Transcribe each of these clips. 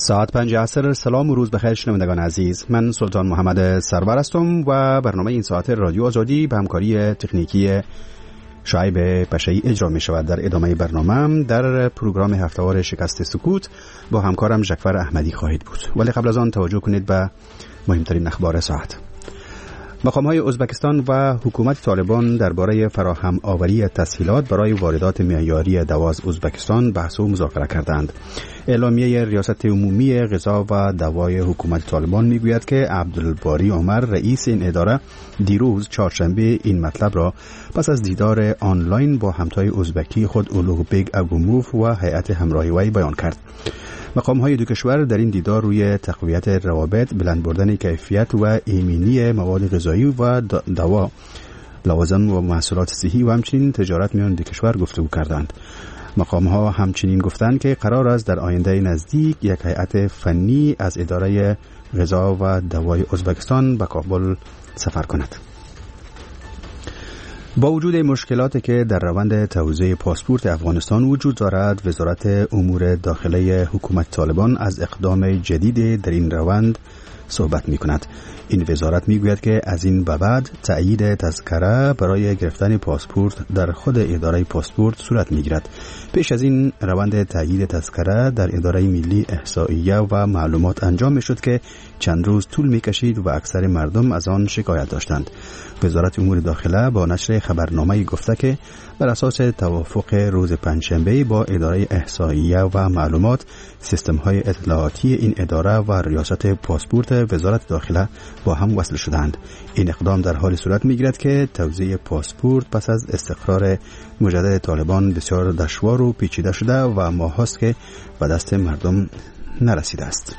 ساعت 5 عصر. سلام و روز بخیر شنوندگان عزیز، من سلطان محمد سرور هستم و برنامه این ساعت رادیو آزادی به همکاری تکنیکی شعیب پشایی اجرا می شود. در ادامه برنامه در پروگرام هفتهوار شکست سکوت با همکارم جعفر احمدی خواهید بود، ولی قبل از آن توجه کنید به مهمترین اخبار ساعت. مقام‌های ازبکستان و حکومت طالبان درباره فراهم آوری تسهیلات برای واردات معیاری دوا از ازبکستان بحث و مذاکره کردند. اعلامیه ریاست عمومی غذا و دوای حکومت طالبان میگوید که عبدالباری عمر رئیس این اداره دیروز چهارشنبه این مطلب را پس از دیدار آنلاین با همتای ازبکی خود اولوغبگ اگوموف و هیئت همراهی وی بیان کرد. مقام‌های دو کشور در این دیدار روی تقویت روابط، بلند بردن کیفیت و ایمنی مواد غذایی و دوا، لوازم و محصولات صحی و همچنین تجارت میان دو کشور گفتگو کردند. مقام‌ها همچنین گفتند که قرار است در آینده نزدیک یک هیئت فنی از اداره غذا و دوای ازبکستان به کابل سفر کند. با وجود مشکلاتی که در روند توزیع پاسپورت افغانستان وجود دارد، وزارت امور داخلی حکومت طالبان از اقدام جدید در این روند صحبت می کند. این وزارت می گوید که از این به بعد تأیید تذکره برای گرفتن پاسپورت در خود اداره پاسپورت صورت می گیرد. پیش از این روند تأیید تذکره در اداره ملی احصائیه و معلومات انجام می شد که چند روز طول می کشید و اکثر مردم از آن شکایت داشتند. وزارت امور داخله با نشر خبرنامه گفته که بر اساس توافق روز پنجشنبه با اداره احصائیه و معلومات، سیستم‌های اطلاعاتی این اداره و ریاست پاسپورت وزارت داخله با هم وصل شدند. این اقدام در حال صورت می‌گیرد که توزیع پاسپورت پس از استقرار مجدد طالبان بسیار دشوار و پیچیده شده و ماهاست که به دست مردم نرسیده است.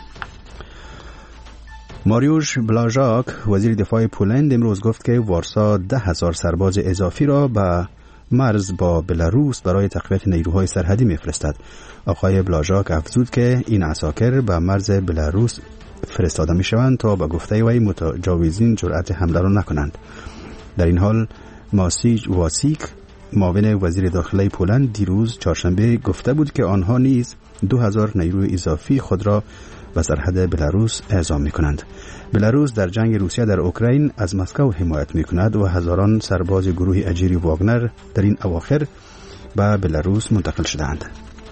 ماریوش بلاژاک وزیر دفاع پولند امروز گفت که وارسا 10,000 سرباز اضافی را به مرز با بلاروس برای تقویت نیروهای سرحدی میفرستد. آقای بلاژاک افزود که این عساکر به مرز بلاروس فرستاده می شوند تا به گفته وی متجاوزین جرأت حمله را نکنند. در این حال ماسیج واسیک معاون وزیر داخلی پولند دیروز چهارشنبه گفته بود که آنها نیز 2,000 نیروی اضافی خود را به سرحد بلاروس اعزام می کنند. بلاروس در جنگ روسیه در اوکراین از مسکو حمایت می کند و هزاران سرباز گروه اجیری واگنر در این اواخر به بلاروس منتقل شدند.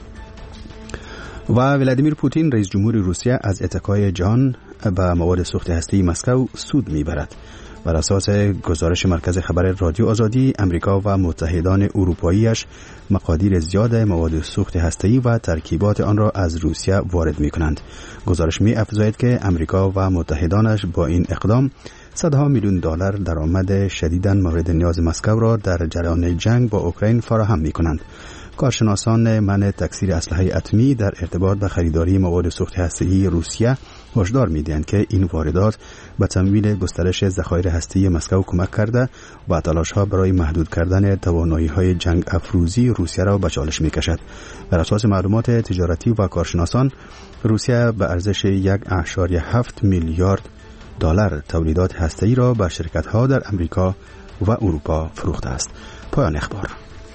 و ولادیمیر پوتین رئیس جمهور روسیه از اتکای جهان به مواد سوخت هسته‌ای مسکو سود میبرد. بر اساس گزارش مرکز خبر رادیو آزادی، امریکا و متحدان اروپاییش مقادیر زیاد مواد سوخت هسته‌ای و ترکیبات آن را از روسیه وارد می‌کنند. گزارش می‌افزاید که امریکا و متحدانش با این اقدام صدها میلیون دلار درآمد شدیداً مورد نیاز مسکو را در جریان جنگ با اوکراین فراهم می‌کنند. کارشناسان منع تکثیر اسلحه اتمی در ارتباط به خریداری مواد سوخت هسته‌ای روسیه هشدار می‌دهند که این واردات به تمویل گسترش ذخایر هسته‌ای مسکو کمک کرده و تلاش‌ها برای محدود کردن توانایی‌های جنگ افروزی روسیه را به چالش می‌کشد. بر اساس معلومات تجارتی و کارشناسان، روسیه به ارزش 1.7 میلیارد دلار تولیدات هسته‌ای را به شرکت‌ها در امریکا و اروپا فروخته است. پایان اخبار.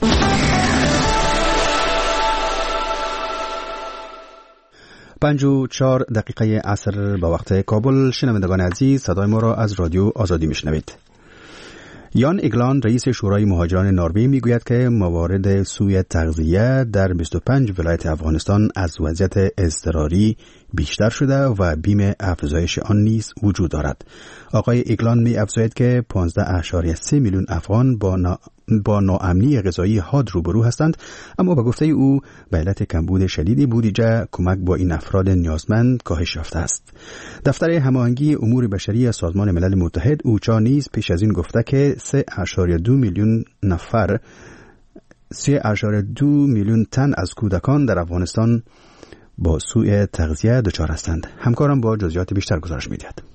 5:04 عصر به وقت کابل. شنوندگان عزیز، صدای ما را از رادیو آزادی میشنوید. یان اگلان رئیس شورای مهاجران نروژ میگوید که موارد سوء تغذیه در 25 ولایت افغانستان از وضعیت اضطراری بیشتر شده و بیم افزایش آن نیز وجود دارد. آقای اگلان می افزاید که 15.3 میلیون افغان با ناامنی غذایی حاد روبرو هستند، اما به گفته او به علت کمبود شدید بودجه کمک با این افراد نیازمند کاهش یافته است. دفتر هماهنگی امور بشری سازمان ملل متحد اوچا نیز پیش از این گفته که 3.2 میلیون نفر 3.2 میلیون تن از کودکان در افغانستان با سوء تغذیه دچار هستند. همکارم با جزئیات بیشتر گزارش می‌دهد.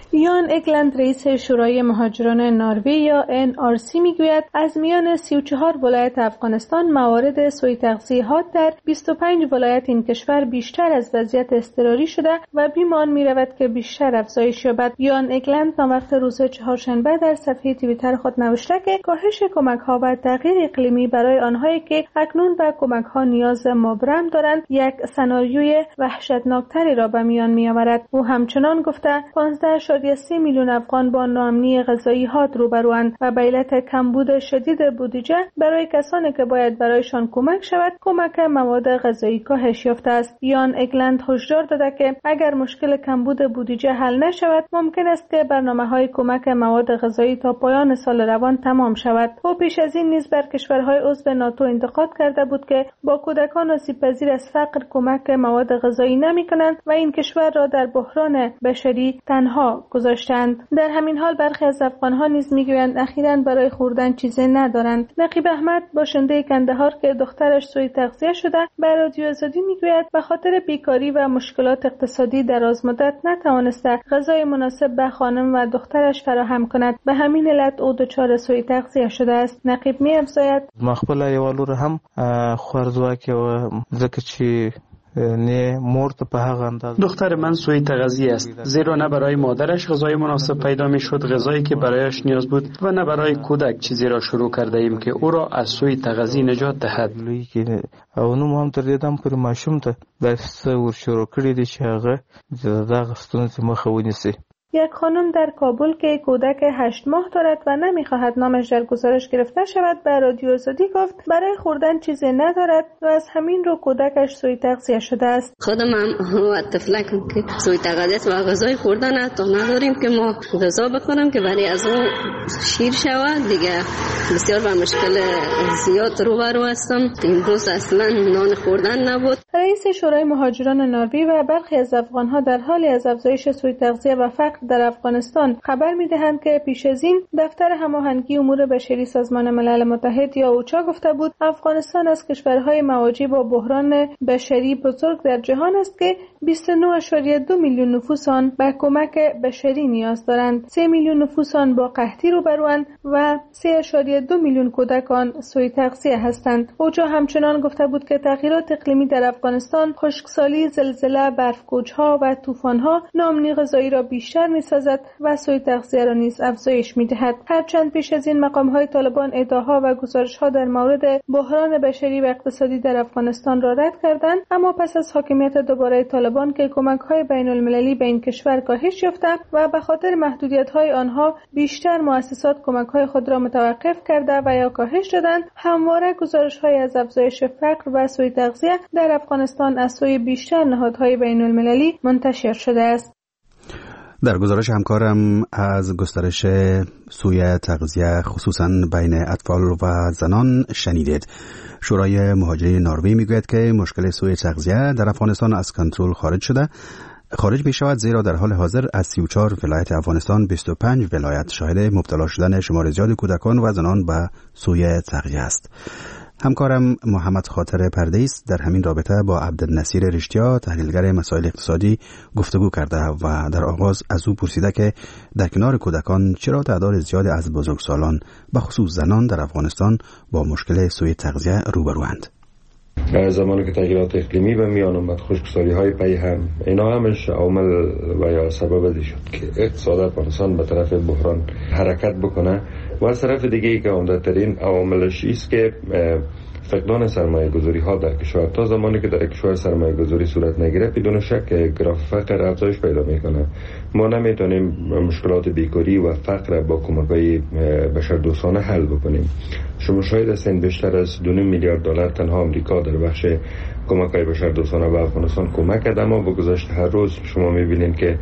یان اگلند رئیس شورای مهاجران نروژ یا NRC میگوید از میان 34 ولایت افغانستان موارد سوء تغذیه حاد در 25 ولایت این کشور بیشتر از وضعیت اضطراری شده و بیمان میرود که بیشتر افزایش یابد. یان اگلند ناموقت روز چهارشنبه در صفحه توییتر خود نوشته که کاهش کمک‌ها و تغییر اقلیمی برای آنهایی که اکنون به کمک‌ها نیاز مبرم دارند یک سناریوی وحشتناکتری را به میان می‌آورد. او همچنان گفته 15.3 میلیون افغان با ناامنی غذایی حاد روبروند و به علت کمبود شدید بودجه برای کسانی که باید برایشان کمک شود کمک مواد غذایی کاهش یافته است. یان اگلند هشدار داده که اگر مشکل کمبود بودجه حل نشود ممکن است که برنامه‌های کمک مواد غذایی تا پایان سال روان تمام شود. او پیش از این نیز بر کشورهای عضو ناتو انتقاد کرده بود که با کودکان آسیب‌پذیر از فقر کمک مواد غذایی نمی‌کنند و این کشور را در بحران بشری تنها گذاشتند. در همین حال برخی از افغان‌ها نیز می‌گویند اخیراً برای خوردن چیزی ندارند. نقیب احمد باشنده کندهار که دخترش سوء تغذیه شده به رادیو آزادی می‌گوید به خاطر بیکاری و مشکلات اقتصادی درازمدت نتوانسته غذای مناسب به خانم و دخترش فراهم کند. به همین علت او دچار سوء تغذیه شده است. نقیب می‌افزاید مخبل ایوالور هم خوردواکه و ځکه چې نه مرد په هغه اندازه دختر من سوء تغذیه است، زیرا نه برای مادرش غذای مناسب پیدا میشد، غذایی که برایش نیاز بود، و نه برای کودک چیزی را شروع کرده ایم که او را از سوء تغذیه نجات دهد. او نو هم تر دې دم پر ماشوم ته داسې ور شروع کړی دی چې هغه دغه ستونزې مخه ونیسي. یک خانم در کابل که کودک 8 ماه دارد و نمیخواهد نامش در گزارش گرفته شود به رادیو آزادی گفت برای خوردن چیزی ندارد و از همین رو کودکش سوء تغذیه شده است. خودم هم و طفلکم که سوء تغذیه و غذای خوردن حتی نداریم که ما غذا بکنم که برای از اون شیر شود دیگه. بسیار با مشکل زیاد روبرو هستم. امروز اصلا نان خوردن نبود. رئیس شورای مهاجران نروژ و برخی از افغان‌ها در حال از افزایش سوء تغذیه و فقر در افغانستان خبر می‌دهند که پیش از این دفتر هماهنگی امور بشری سازمان ملل متحد یا اوچا گفته بود افغانستان از کشورهای مواجه با بحران بشری بزرگ در جهان است که 29.2 میلیون نفوس آن به کمک بشری نیاز دارند. 3 میلیون نفوس آن با قحطی روبروند و 3.2 میلیون کودک آن سوء تغذیه هستند. اوچا همچنان گفته بود که تغییرات اقلیمی در افغانستان، خشکسالی، زلزله، برف‌کوچ‌ها و طوفان‌ها ناامنی غذایی را بیشتر می‌سازد و سوء تغذیه را نیز افزایش می‌دهد. هرچند پیش از این مقام‌های طالبان ادعاها و گزارش‌ها در مورد بحران بشری و اقتصادی در افغانستان را رد کردند، اما پس از حاکمیت دوباره طالبان که کمک‌های بین‌المللی به این کشور کاهش یافته و به خاطر محدودیت‌های آنها بیشتر مؤسسات کمک‌های خود را متوقف کرده و یا کاهش دادند، همواره گزارش‌های از افزایش فقر و سوء تغذیه در افغانستان از سوی بیشتر نهادهای بین‌المللی منتشر شده است. در گزارش همکارم از گسترش سوء تغذیه خصوصا بین اطفال و زنان شنیدید. شورای مهاجرین نروژ میگوید که مشکل سوء تغذیه در افغانستان از کنترل خارج می شود، زیرا در حال حاضر از 34 ولایت افغانستان 25 ولایت شاهد مبتلا شدن شمار زیاد کودکان و زنان به سوء تغذیه است. همکارم محمد خاطر پردیس در همین رابطه با عبدالنصیر رشتیا تحلیلگر مسائل اقتصادی گفتگو کرده و در آغاز از او پرسیده که در کنار کودکان چرا تعداد زیادی از بزرگسالان به خصوص زنان در افغانستان با مشکل سوء تغذیه روبروند. زمانی که تغییرات اقلیمی به میان آمد، خشکسالی‌های پی هم، اینا همش عامل و یا سبب شد که اقتصاد افغانستان به طرف بحران حرکت بکنه و از طرف دیگه ای که عمده‌ترین عواملش است که فقدان سرمایه‌گذاری ها در کشور. تا زمانی که در کشور سرمایه‌گذاری صورت نگیره بدون شک گراف فقر افزایش پیدا میکنه. ما نمیتونیم مشکلات بیکاری و فقر با کمک‌های بشردوستانه حل بکنیم. شما شاید هستین بیشتر از 2.5 میلیارد دلار تنها آمریکا در بخش کمک‌های بشردوستانه به افغانستان کمک کرده، اما با گذشت هر روز شما می‌بینید که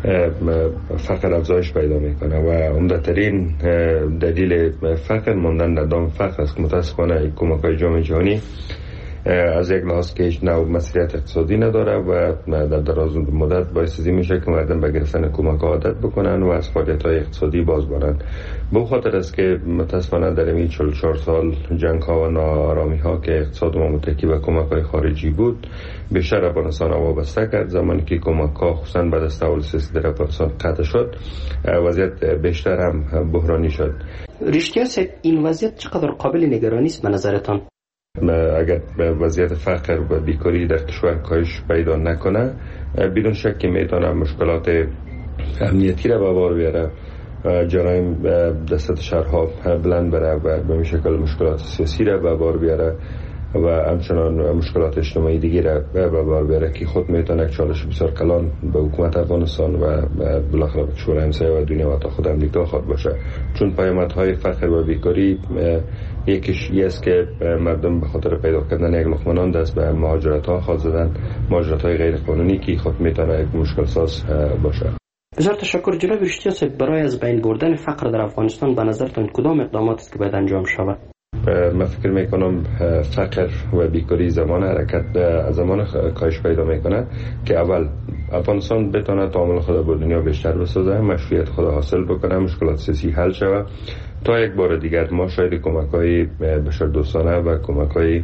فقر افزایش پیدا میکنه و عمده‌ترین دلیل فقر ماندن در دام فقر است. متاسفانه کمک‌های جامعه جهانی از یک لحاظ که هیچ نوع مسئولیت اقتصادی نداره و در دراز مدت باعث میشه که مردم به گرفتن کمک عادت بکنن و از فعالیت‌های اقتصادی باز بارن. به خاطر است که متاسفانه در این 44 سال جنگ‌ها و ناآرامی‌ها که اقتصاد ما متکی به کمک‌های خارجی بود بیشتر افغانستان وابسته کرد. زمانی که کمک‌ها خصوصا بعد از تحول سیاسی در افغانستان قطع شد وضعیت بیشتر هم بحرانی شد. رشتیا این وضعیت چقدر قابل نگرانی است به نظرتان؟ اگر وضعیت فقر و بیکاری در کشور کاهش پیدا نکنه بدون شک که میتونه مشکلات امنیتی را به بار بیاره، جرایم دست شهرها بلند بره و به شکل مشکلات سیاسی را به بار بیاره و همچنان مشکلات اجتماعی دیگه را به بار بیاره که خود میتونه یک چالش بسیار کلان به حکومت افغانستان و بالاخره به کشور همسایه و دنیا و تا خود امریکا خود باشه. چون پیامدهای فقر و بیکاری یکیش است که مردم به خاطر پیدا کردن یک لقمه نان دست به مهاجرت‌ها خواهد زدن، مهاجرت‌های غیر قانونی که خود میتونه یک مشکل ساز باشه. بسیار تشکر جناب رشتیا صاحب. برای از بین بردن فقر در افغانستان به نظرتان کدام اقدامات است که باید انجام شود؟ من فکر میکنم فقر و بیکاری زمان حرکت از زمان کاهش پیدا میکنه که اول افغانستان بتونه تعامل خود با دنیا بیشتر بسازه، مشروعیت خود حاصل بکنه، مشکلات سیاسی حل شود تا یک بار دیگر ما شاید کمک‌های بشردوستانه و کمک‌های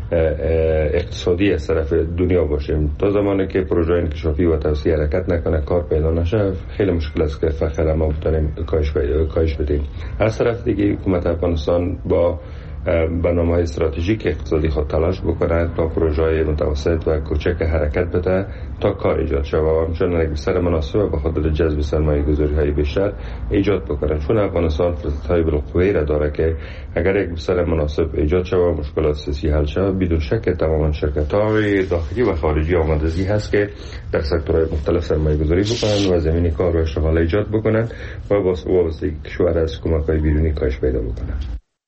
اقتصادی از طرف دنیا باشیم. تا زمانی که پروژه انکشافی و توسعه حرکت نکنه، کار پیدا نشه، خیلی مشکل است که فقر ما بتونیم کاهش بدیم. از طرف دیگه حکومت افغانستان با برنامه‌های استراتژیک اقتصادی خود تلاش بکنه تا پروژه‌های متوسط و کوچک حرکت بده تا کار ایجاد شود و همچنین یک بستر مناسب به خاطر جذب سرمایه‌گذاری‌های بیشتر ایجاد بکنه. چون افغانستان فرصت‌های بالقوه را داره که اگر یک بستر مناسب ایجاد شود، مشکلات سیاسی حل شود، بدون شک تماما شرکت‌های داخلی و خارجی آمادگی هست که در سکتورهای مختلف سرمایه‌گذاری بکنن و زمینی کار و اشتغال ایجاد بکنن و وابستگی کشور از کمک‌های بیرونی کاهش پیدا بکنن.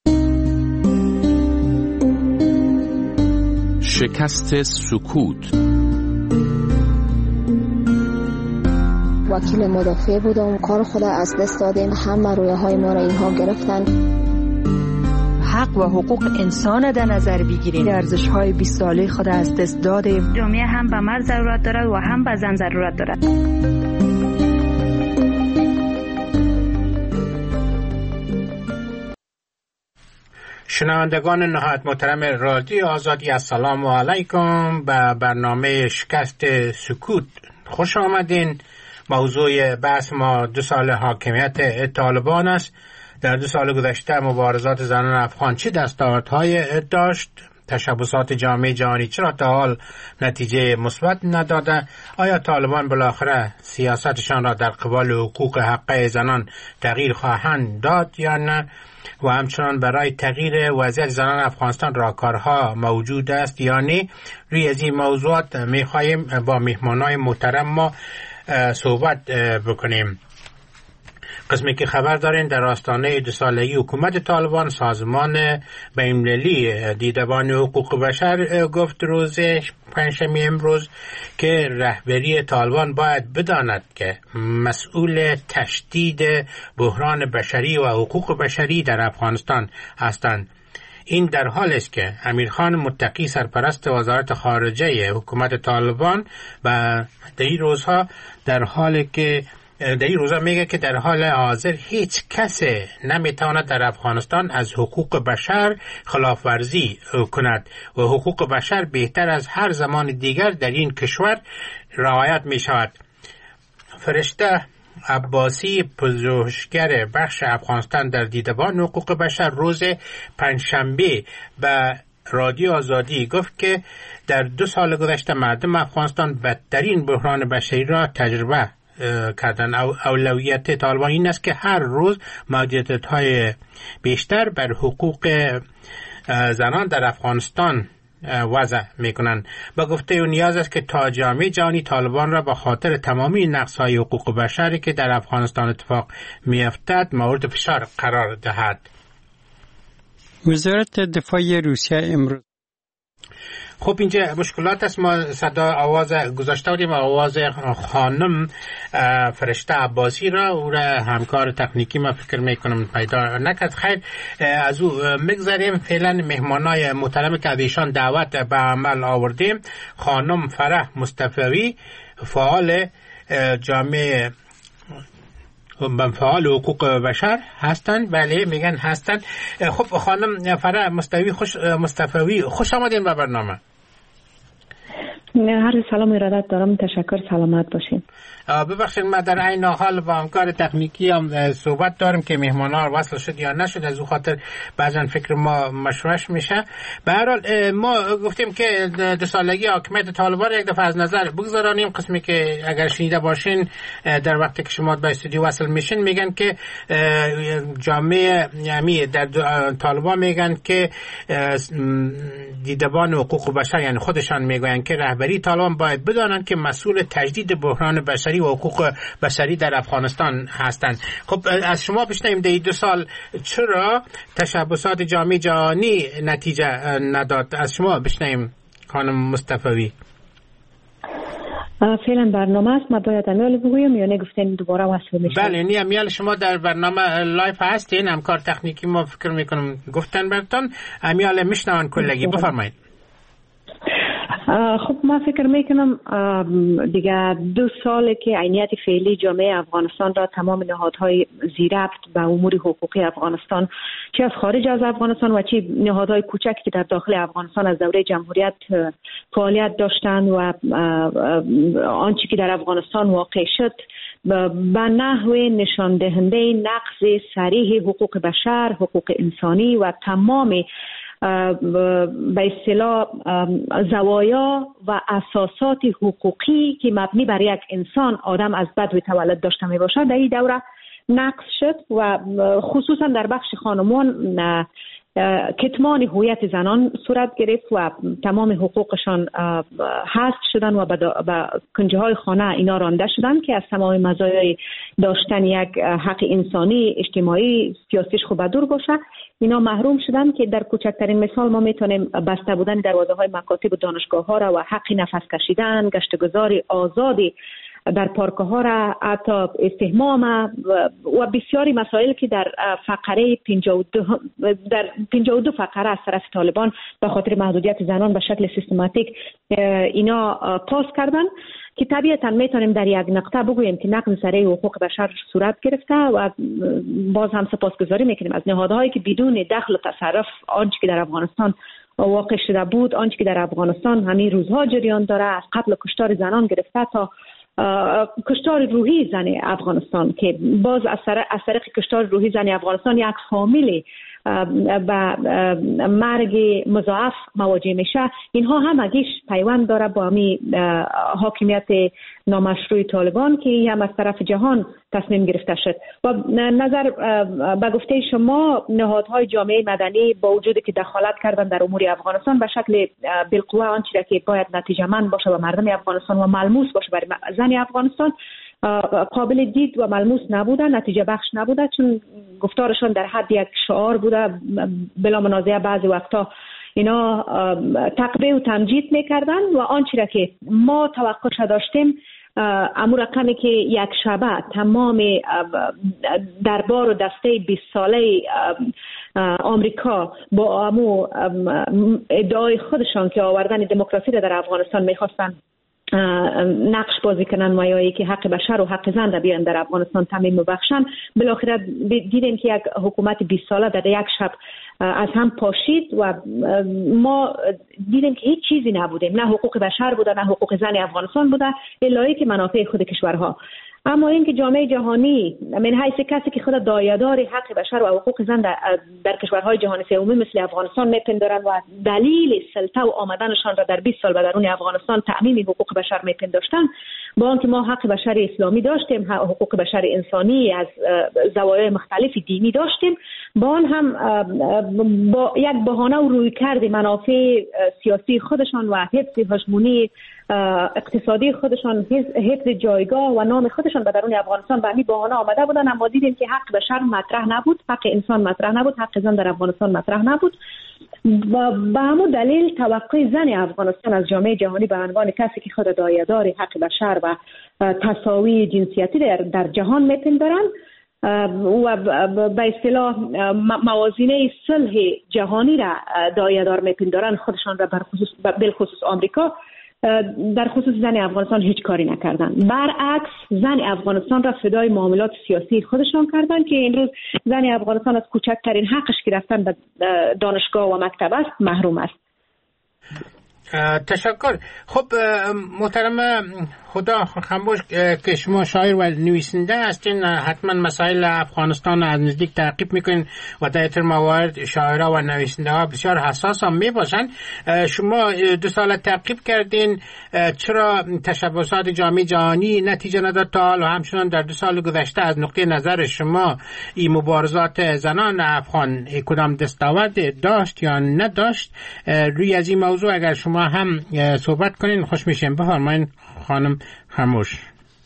شکست سکوت. وکیل مدافع بودم، کار خود از دست دادیم، همه رویاهای ما را اینها گرفتن. حق و حقوق انسان در نظر بگیریم، ارزش‌های 20 ساله خود از دست دادیم. جامعه هم به مرد ضرورت دارد و هم به زن ضرورت دارد. شنوندگان نهایت محترم رادیو آزادی، السلام علیکم. به برنامه شکست سکوت خوش آمدین. موضوع بحث ما 2 سال حاکمیت طالبان است. در 2 سال گذشته مبارزات زنان افغان چه دستاوردهایی داشت؟ تشبثات جامعه جهانی چرا تا حال نتیجه مثبت نداده؟ آیا طالبان بالاخره سیاستشان را در قبال حقوق حقه زنان تغییر خواهند داد یا نه؟ و همچنان برای تغییر وضعیت زنان افغانستان راهکارها موجود است یا نه؟ روی از این موضوعات میخواهیم با مهمانای محترم ما صحبت بکنیم. قسمی که خبر دارین در آستانه 2 سالگی حکومت طالبان، سازمان بین‌المللی دیدبان حقوق بشر گفت روز پنجشنبه امروز که رهبری طالبان باید بداند که مسئول تشدید بحران بشری و حقوق بشری در افغانستان هستند. این در حال است که امیرخان متقی سرپرست وزارت خارجه حکومت طالبان و در این روزها میگه که در حال حاضر هیچ کس نمیتواند در افغانستان از حقوق بشر خلاف ورزی کند و حقوق بشر بهتر از هر زمان دیگر در این کشور رعایت می شود. فرشته عباسی، پژوهشگر بخش افغانستان در دیدبان حقوق بشر، روز پنجشنبه به رادیو آزادی گفت که در 2 سال گذشته مردم افغانستان بدترین بحران بشری را تجربه کردن. اولویت طالبان این است که هر روز محدودیت‌های بیشتر بر حقوق زنان در افغانستان وضع میکنند. با گفته او نیاز است که تا جامعه جهانی طالبان را به خاطر تمامی نقص‌های حقوق بشری که در افغانستان اتفاق می‌افتد مورد فشار قرار دهد. وزارت دفاع روسیه امروز خب اینجا مشکلات است. ما صدا آواز گذاشته بودیم، آواز خانم فرشته عباسی را، او را همکار تکنیکی ما فکر میکنم پیدا نکرد. خیر، از او مگذاریم. فعلا مهمانای محترم که ایشان دعوت به عمل آوردیم، خانم فرح مصطفی، فعال جامعه فعال حقوق بشر هستند. بله میگن هستند. خب خانم فرح مصطفی خوش آمدین به برنامه. هر سلام ارادت دارم. تشکر، سلامت باشین. ببخشید ما در این حال با همکار تکنیکی هم صحبت داریم که مهمان‌ها وصل شد یا نشد، از اون خاطر بعضا فکر ما مشوش میشه. به هر حال ما گفتیم که 2 سالگی حاکمیت طالبان یک دفعه از نظر بگذارانیم. قسمی که اگر شنیده باشین در وقتی که شما به استودیو وصل میشین میگن که جامعه یعنی در طالبان میگن که دیدبان حقوق بشر یعنی خودشان میگوین که رهبری طالبان باید بدانند که مسئول تجدید بحران بشری و حقوق بشری در افغانستان هستند. خب از شما بشنویم در 2 سال چرا تشبسات جامعه جهانی نتیجه نداد؟ از شما بشنویم خانم مصطفی. فعلا برنامه است، ما باید امیال بگویم یا نگفتین دوباره وصل میشه؟ بله نی امیال شما در برنامه لایف هستین، همکار تکنیکی ما فکر میکنم گفتن براتون، امیال میشنون کلگی. بفرمایید. خب ما فکر میکنم دیگه 2 ساله که عینیت فعلی جامعه افغانستان را تمام نهادهای زیربط به امور حقوقی افغانستان، چه از خارج از افغانستان و چه نهادهای کوچکی که در داخل افغانستان از دوره جمهوریت فعالیت داشتند و آنچه که در افغانستان واقع شد به نحو نشان دهنده نقض صریح حقوق بشر، حقوق انسانی و تمام به اصطلاح زوایا و اساسات حقوقی که مبنی بر یک انسان آدم از بدو تولد داشته می باشد در این دوره نقض شد و خصوصا در بخش خانمان کتمان هویت زنان صورت گرفت و تمام حقوقشان حذف شدن و به کنجه های خانه اینا رانده شدن که از تمام مزایای داشتن یک حق انسانی، اجتماعی، سیاسیش خوب دور باشه اینا محروم شدن که در کوچکترین مثال ما میتونیم بسته بودن دروازه های مکاتب و دانشگاه ها را و حق نفس کشیدن، گشتگذار آزادی در پارک ها را، حتی استحمام و بسیاری مسائل که در فقره 52 فقره از طرف طالبان به خاطر محدودیت زنان به شکل سیستماتیک اینا پاس کردن که طبیعتا میتونیم در یک نقطه بگوییم که نقض صریح حقوق بشر صورت گرفته و باز هم سپاسگزاری میکنیم از نهادهایی که بدون دخل و تصرف آنچه که در افغانستان واقع شده بود، آنچه که در افغانستان همین روزها جریان داره، از قتل و کشتار زنان گرفته تا کشتار روحی زن افغانستان که باز از طریق کشتار روحی زن افغانستان یک فامیل به مرگ مضاعف مواجه میشه. اینها هم اگیش پیوند داره با همی حاکمیت نامشروع طالبان که هم از طرف جهان تصمیم گرفته شد. و نظر به گفته شما نهادهای جامعه مدنی با وجودی که دخالت کردن در امور افغانستان به شکل بالقوه آنچه که باید نتیجه‌مند باشه و مردم افغانستان و ملموس باشه برای زن افغانستان قابل دید و ملموس نبوده، نتیجه بخش نبوده، چون گفتارشان در حد یک شعار بوده. بلا منازعه بعضی وقتا اینا تقبیح و تمجید میکردن و آنچه که ما توقعش داشتیم امور رقمی که یک شبه تمام دربار و دسته 20 ساله آمریکا با امو ادعای خودشان که آوردن دموکراسی را در افغانستان میخواستن نقش بازی کنن و یا که حق بشر و حق زن را بیان در افغانستان تامین ببخشن، بالاخره دیدیم که یک حکومت 20 ساله در یک شب از هم پاشید و ما دیدیم که هیچ چیزی نبوده، نه حقوق بشر بوده نه حقوق زن افغانستان بوده الا که منافع خود کشورها. اما اینکه جامعه جهانی من حیث کسی که خود دایه‌دار حق بشر و حقوق زن در کشورهای جهان سوم مثل افغانستان میپندارند و دلیل سلطه و آمدنشان را در 20 سال به درون افغانستان تأمین حقوق بشر میپنداشتن، با آنکه ما حق بشر اسلامی داشتیم، حقوق بشر انسانی از زوایای مختلف دینی داشتیم، با آن هم با یک بهانه و رویکرد منافع سیاسی خودشان و حفظ هژمونی اقتصادی خودشان، حفظ جایگاه و نام خودشان به درون افغانستان به همین بهانه آمده بودن. اما دیدیم که حق بشر مطرح نبود، حق انسان مطرح نبود، حق زن در افغانستان مطرح نبود به همون دلیل توقع زن افغانستان از جامعه جهانی به عنوان کسی که خود داعیه‌دار حق بشر و تساوی جنسیتی در جهان میپندارن و به اصطلاح موازینه صلح جهانی را داعیه‌دار میپندارن خودشان را بالخصوص آمریکا، در خصوص زن افغانستان هیچ کاری نکردن. برعکس زن افغانستان را فدای معاملات سیاسی خودشان کردن که این روز زن افغانستان از کوچکترین حقش که رفتن به دانشگاه و مکتب است محروم است. تشکر. خب محترم خدا خاموش که شما شاعر و نویسنده هستین، حتما مسائل افغانستان از نزدیک تعقیب میکنین و در این موارد شاعرها و نویسنده ها بسیار حساس هم میباشن. شما 2 سال تعقیب کردین، چرا تشبسات جامعه جهانی نتیجه نداد تا حال و همچنان در 2 سال گذشته از نقطه نظر شما این مبارزات زنان افغان کدام دستاورد داشت یا نداشت؟ روی از این موضوع اگر شما هم صحبت کنین خوش میشیم. بفرمایین خانم خاموش.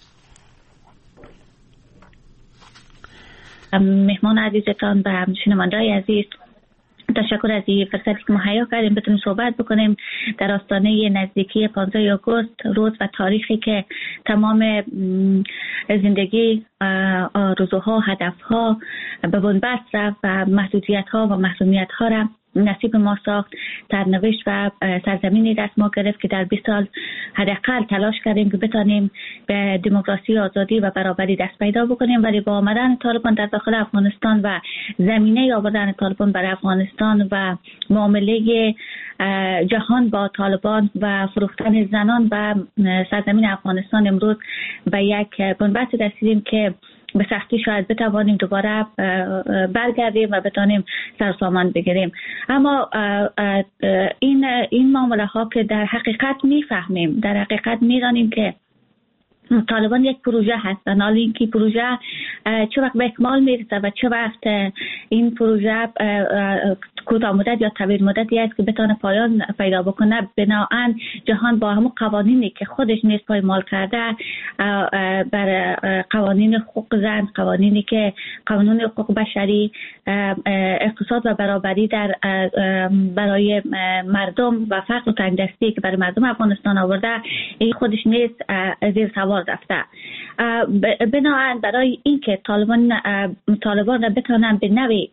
مهمان عزیزتان و شنونده‌های عزیز، تشکر از این فرصتی که مهیا کردیم بتونیم صحبت بکنیم در آستانه نزدیکی 15 آگوست، روز و تاریخی که تمام زندگی، آرزوها، هدفها به بنبست رفت و محدودیت‌ها و محرومیت‌ها را نصیب ما ساخت. سرنوشت و سرزمینی دست ما گرفت که در 20 سال حداقل تلاش کردیم که بتانیم به دموکراسی، آزادی و برابری دست پیدا بکنیم، ولی با آمدن طالبان در داخل افغانستان و زمینه آوردن طالبان بر افغانستان و معامله جهان با طالبان و فروختن زنان و سرزمین افغانستان، امروز به یک بنبست رسیدیم که به سختی شاید بتوانیم دوباره برگردیم و بتانیم سرسامان بگیریم. اما این معامله ها که در حقیقت میفهمیم، در حقیقت میدانیم که طالبان یک پروژه هستن، حالا اینکه پروژه چه وقت به اکمال میرسه و چه وقت این پروژه کوتاه مدت یا طویل مدتی است که بتونه پایان پیدا بکنه، بنابراین جهان با همون قوانینی که خودش نیز پایمال کرده بر قوانین حقوق زن، قانون حقوق بشری، اقتصاد و برابری در برای مردم و فقر و تنگدستی که برای مردم افغانستان آورده، این خودش نیز زیر سوال رفته. بنابراین برای اینکه طالبان را بتونن به نوعی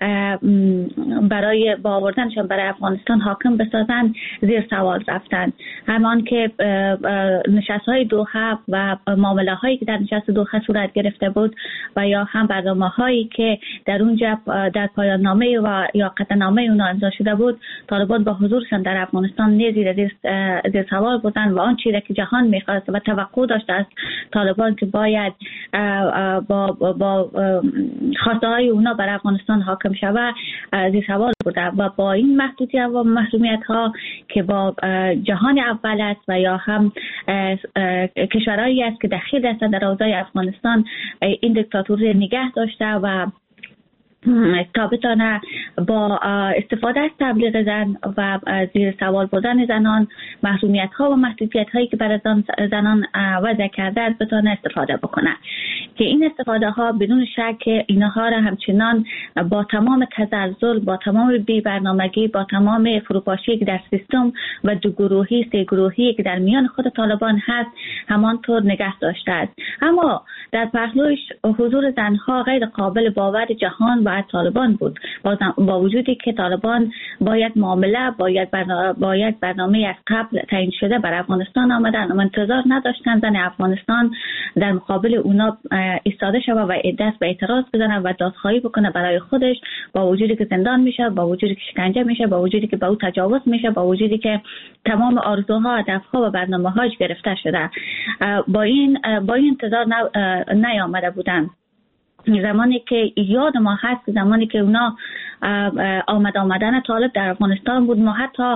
برای با آوردنشان برای افغانستان حاکم بسازن زیر سوال رفتن. همان که نشست‌های دوحه و معامله هایی که در نشست دوحه صورت گرفته بود و یا هم برنامه هایی که در اونجا در پایان نامه و یا قطعنامه اونا امضا شده بود، طالبان با حضورشان در افغانستان زیر سوال بودن و آن چیزی که جهان می‌خواست و توقع داشته از طالبان که باید با خواسته های اونا بر افغانستان حاکم شود زیر سوال بوده و با این محدودیت و محرومیت ها که با جهان اول است و یا هم کشورهایی است که دخیل هستند در اوضاع افغانستان این دیکتاتوری نگه داشته و تا بتانه با استفاده از تبلیغ زن و زیر سوال بردن زنان، محرومیت ها و محدودیت هایی که برای زنان وضع کرده است بتانه استفاده بکنه، که این استفاده ها بدون شک اینها را همچنان با تمام تزلزل، با تمام بی برنامگی، با تمام فروپاشی که در سیستم و دو گروهی، سه گروهی که در میان خود طالبان هست همانطور نگه داشته است. اما در پهلوش حضور زنها غیر قابل باور جهان و طالبان بود، با وجودی که طالبان باید معامله، باید برنامه از قبل تعیین شده بر افغانستان آمدن و انتظار نداشتن زن افغانستان در مقابل اونا ایستاده شود و دست به اعتراض بزنه و دادخواهی بکنه برای خودش، با وجودی که زندان میشه، با وجودی که شکنجه میشه، با وجودی که به او تجاوز میشه، با وجودی که تمام آرزوها، هدفها و برنامه‌هاش گرفته شده. با این انتظار نیامده بودن. زمانی که یاد ما هست، زمانی که اونا آمدن طالب در افغانستان بود، ما حتی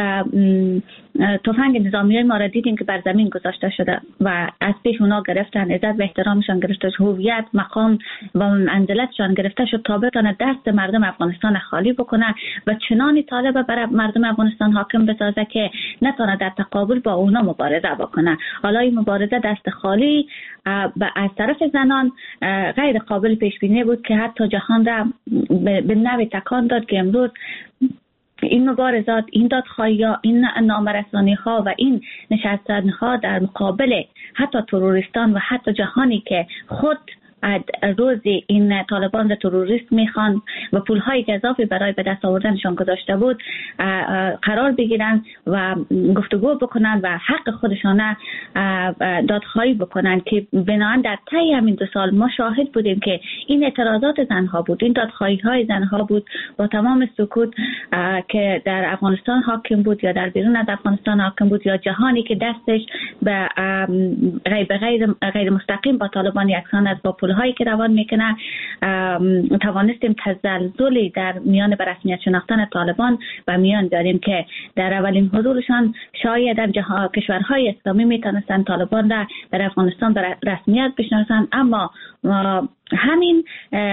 تفنگ نظامیای ما را دیدیم که بر زمین گذاشته شده و از پیش اونا گرفتن، عزت و احترامشان گرفته شد، هویت، مقام و منزلتشان گرفته شد تا بتونه دست مردم افغانستان خالی بکنه و چنانی طالب بر مردم افغانستان حاکم بسازه که نتونه در تقابل با اونا مبارزه بکنه. حالا این مبارزه دست خالی از طرف زنان غیر قابل پیش بینی بود که حتی جهان را به نوعی تکان داد که امروز این مبارزات، این دادخواهی ها، این نامرسانی ها و این نشستن ها در مقابل حتی تروریستان و حتی جهانی که خود روزی این طالبان را تروریست میخوان و پولهای اضافی برای به دست آوردنشان گذاشته بود قرار بگیرن و گفتگو بکنن و حق خودشان دادخواهی بکنن که بنابراین در طی همین 2 سال ما شاهد بودیم که این اعتراضات زنها بود، این دادخواهی های زنها بود با تمام سکوت که در افغانستان حاکم بود یا در بیرون از افغانستان حاکم بود یا جهانی که دستش به غیر مستقیم با طالبان یکسان است با هایی که روان میکنه. توانستیم تزلزلی در میان به رسمیت شناختن طالبان و میان داریم که در اولین حضورشان شاید در کشورهای اسلامی میتونستن طالبان را در افغانستان به رسمیت بشناسن، اما همین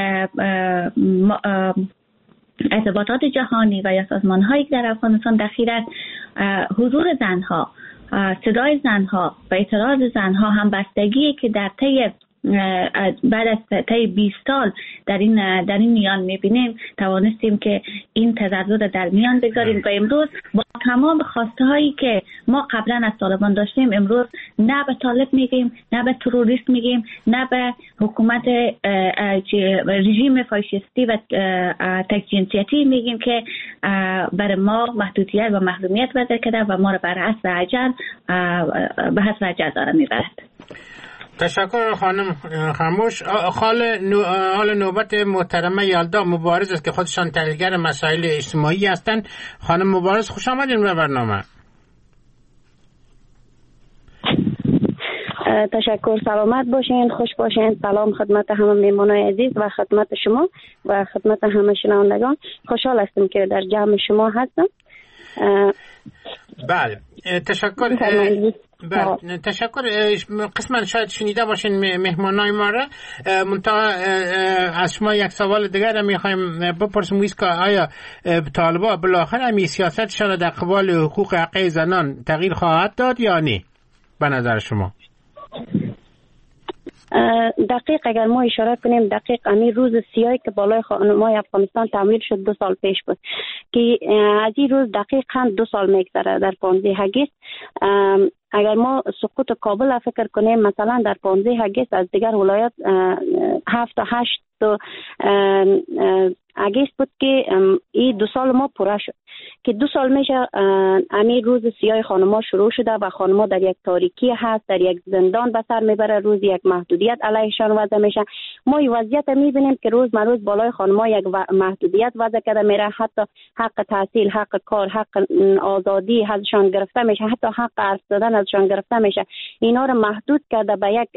ارتباطات جهانی و یا سازمان هایی که در افغانستان دخیل است، حضور زنها، صدای زنها و اعتراض زنها هم بستگی که در طی بعد از طی 20 سال در این میان میبینیم توانستیم که این تزلزل در میان بگذاریم و امروز با تمام خواسته هایی که ما قبلا از طالبان داشتیم امروز نه به طالب میگیم، نه به تروریست میگیم، نه به حکومت رژیم فاشیستی و تکجنسیتی میگیم که برای ما محدودیت و محرومیت وضع کرده و ما را بر حسب عجل به حسب عجل داره میبرد. تشکر خانم خاموش. حال نوبت محترمه یلدا مبارز است که خودشان تحلیلگر مسائل اجتماعی هستند. خانم مبارز خوش آمدین به برنامه. تشکر، سلامت باشین، خوش باشین. سلام خدمت همه میمانای عزیز و خدمت شما و خدمت همه شنوندگان. خوشحال هستم که در جمع شما هستم. بله تشکر. تشکر. قسما شاید شنیده باشین مهمانای ما را، منتها از شما یک سوال دیگر را میخوایم بپرسیم، که آیا طالبان بالاخره همی سیاستشان در قبال حقوق حقوق زنان تغییر خواهد داد یا نه به نظر شما؟ دقیق اگر ما اشاره کنیم دقیق همین روز سیاهی که بالای خانم‌های افغانستان تعمیر شد 2 سال پیش بود که از این روز دقیقاً 2 سال میگذره. در 15 اگست اگر ما سقوط کابل را فکر کنیم، مثلا در 15 اگست از دیگر ولایات 7 تا 8 اگست بود که این 2 سال ما پوره شد که 2 سال میشه همین روز سیاه خانم‌ها شروع شده و خانم‌ها در یک تاریکی هست، در یک زندان به سر میبره، روز یک محدودیت علیهشان وضع میشه. ما این وضعیت میبینیم که روز به روز بالای خانم‌ها یک محدودیت وضع کرده میره، حتی حق تحصیل، حق کار، حق آزادی ازشان گرفته میشه، حتی حق حرف زدن ازشان گرفته میشه. اینا رو محدود کرده به یک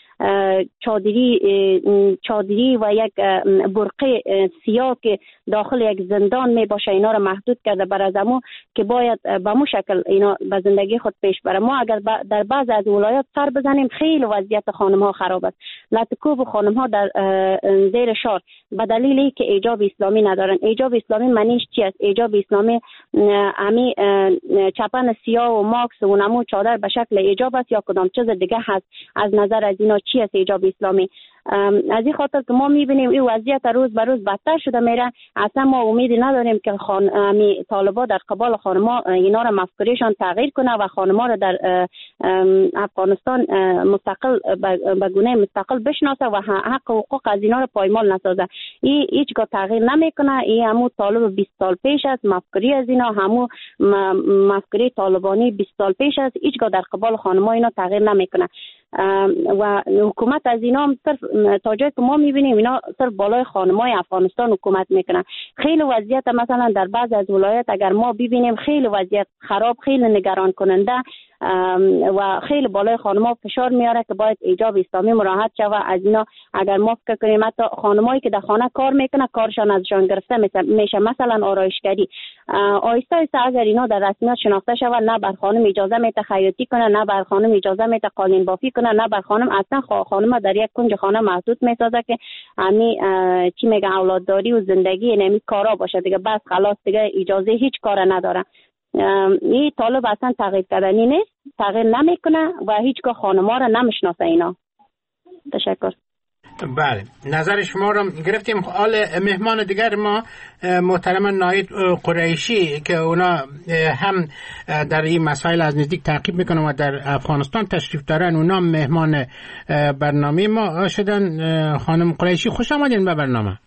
چادری و یک برقه سیاه که داخل یک زندان می باشه. اینا رو محدود کرده بر از امو که باید به مو شکل اینا به زندگی خود پیش بره. ما اگر در بعض از ولایات سر بزنیم خیلی وضعیت خانم ها خراب است. لطکوب خانم ها در زیر شار به دلیلی که ایجاب اسلامی ندارن. ایجاب اسلامی معنیش چی است؟ ایجاب اسلامی امی چپن سیاه و ماکس و نمو چادر به شکل ایجاب است یا کدام چیز دیگه هست؟ از نظر از اینا چی است ایجاب اسلامی؟ از این خاطر که ما میبینیم این وضعیت روز به روز بدتر شده میره. اصلا ما امیدی نداریم که طالبان در قبال خانم‌ها اینا را مفکوریشان تغییر کنه و خانم‌ها را در افغانستان مستقل به گونه مستقل بشناسه و حق و حقوق از اینا را پایمال نسازه. این هیچگاه تغییر نمیکنه. این همون طالب 20 سال پیش است. مفکوری از اینا همون مفکوری طالبانی 20 سال پیش است. هیچگاه در قبال خانم‌ها اینا تغییر نمیکنه و حکومت از اینا صرف تا جایی که ما میبینیم اینا صرف بالای خانم‌های افغانستان حکومت میکنن. خیلی وضعیت مثلا در بعض از ولایات اگر ما ببینیم خیلی وضعیت خراب، خیلی نگران کننده و خیلی بالای خانم‌ها فشار میاره که باید ایجاب اسلامی مراعات شود. از اینا اگر ما فکر کنیم حتی خانمایی که در خانه کار میکنه کارشان ازشان گرفته میشه، مثلا آرایشگری، آهسته آهسته اگر اینا در رسمیت شناخته شود نه بر خانم اجازه میده خیاطی کنه، نه بر خانم اجازه میده قالین بافی کنه، نه بر خانم اصلا خانم در یک کنج خانه محدود میسازه که همین چی میگن اولادداری و زندگی نمی کارا باشه دیگه، بس خلاص دیگه اجازه هیچ کار نداره. این طالب اصلا تغییر کردنی نیست، تغییر نمیکنه و هیچگاه خانم‌ها را نمیشناسه اینا. تشکر. بله، نظر شما رو گرفتیم. حال مهمان دیگر ما محترم ناهید قریشی که اونا هم در این مسائل از نزدیک تعقیب میکنن و در افغانستان تشریف دارن، اونا مهمان برنامه ما شدن. خانم قریشی خوش آمدین به برنامه.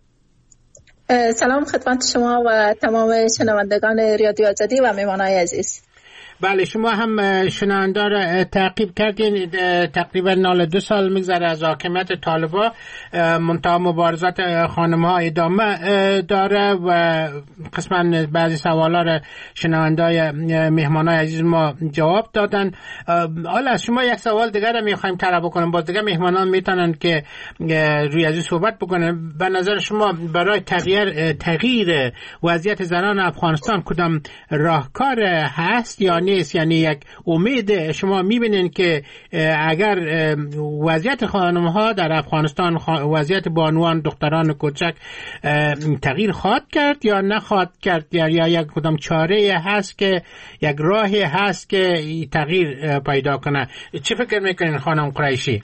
سلام خدمت شما و تمام شنوندگان رادیو آزادی و مهمانای عزیز. بله، شما هم شنونده را تعقیب کردین. تقریبا 2 سال میگذره از حاکمیت طالبان، منتها مبارزات خانم‌ها ادامه داره و قسما بعضی سوالا را شنونده‌های مهمانای عزیز ما جواب دادن. حالا از شما یک سوال دیگر را میخوایم طرح بکنیم، باز دیگه مهمانان میتونن که روی از صحبت بکنن. به نظر شما برای تغییر وضعیت زنان افغانستان کدام راهکار هست یا نیست؟ یعنی یک امید شما میبینین که اگر وضعیت خانم‌ها در افغانستان، وضعیت بانوان، دختران کوچک تغییر خواهد کرد یا نخواهد کرد، یا یک کدام چاره هست که یک راهی هست که تغییر پیدا کنه؟ چه فکر میکنین خانم قریشی؟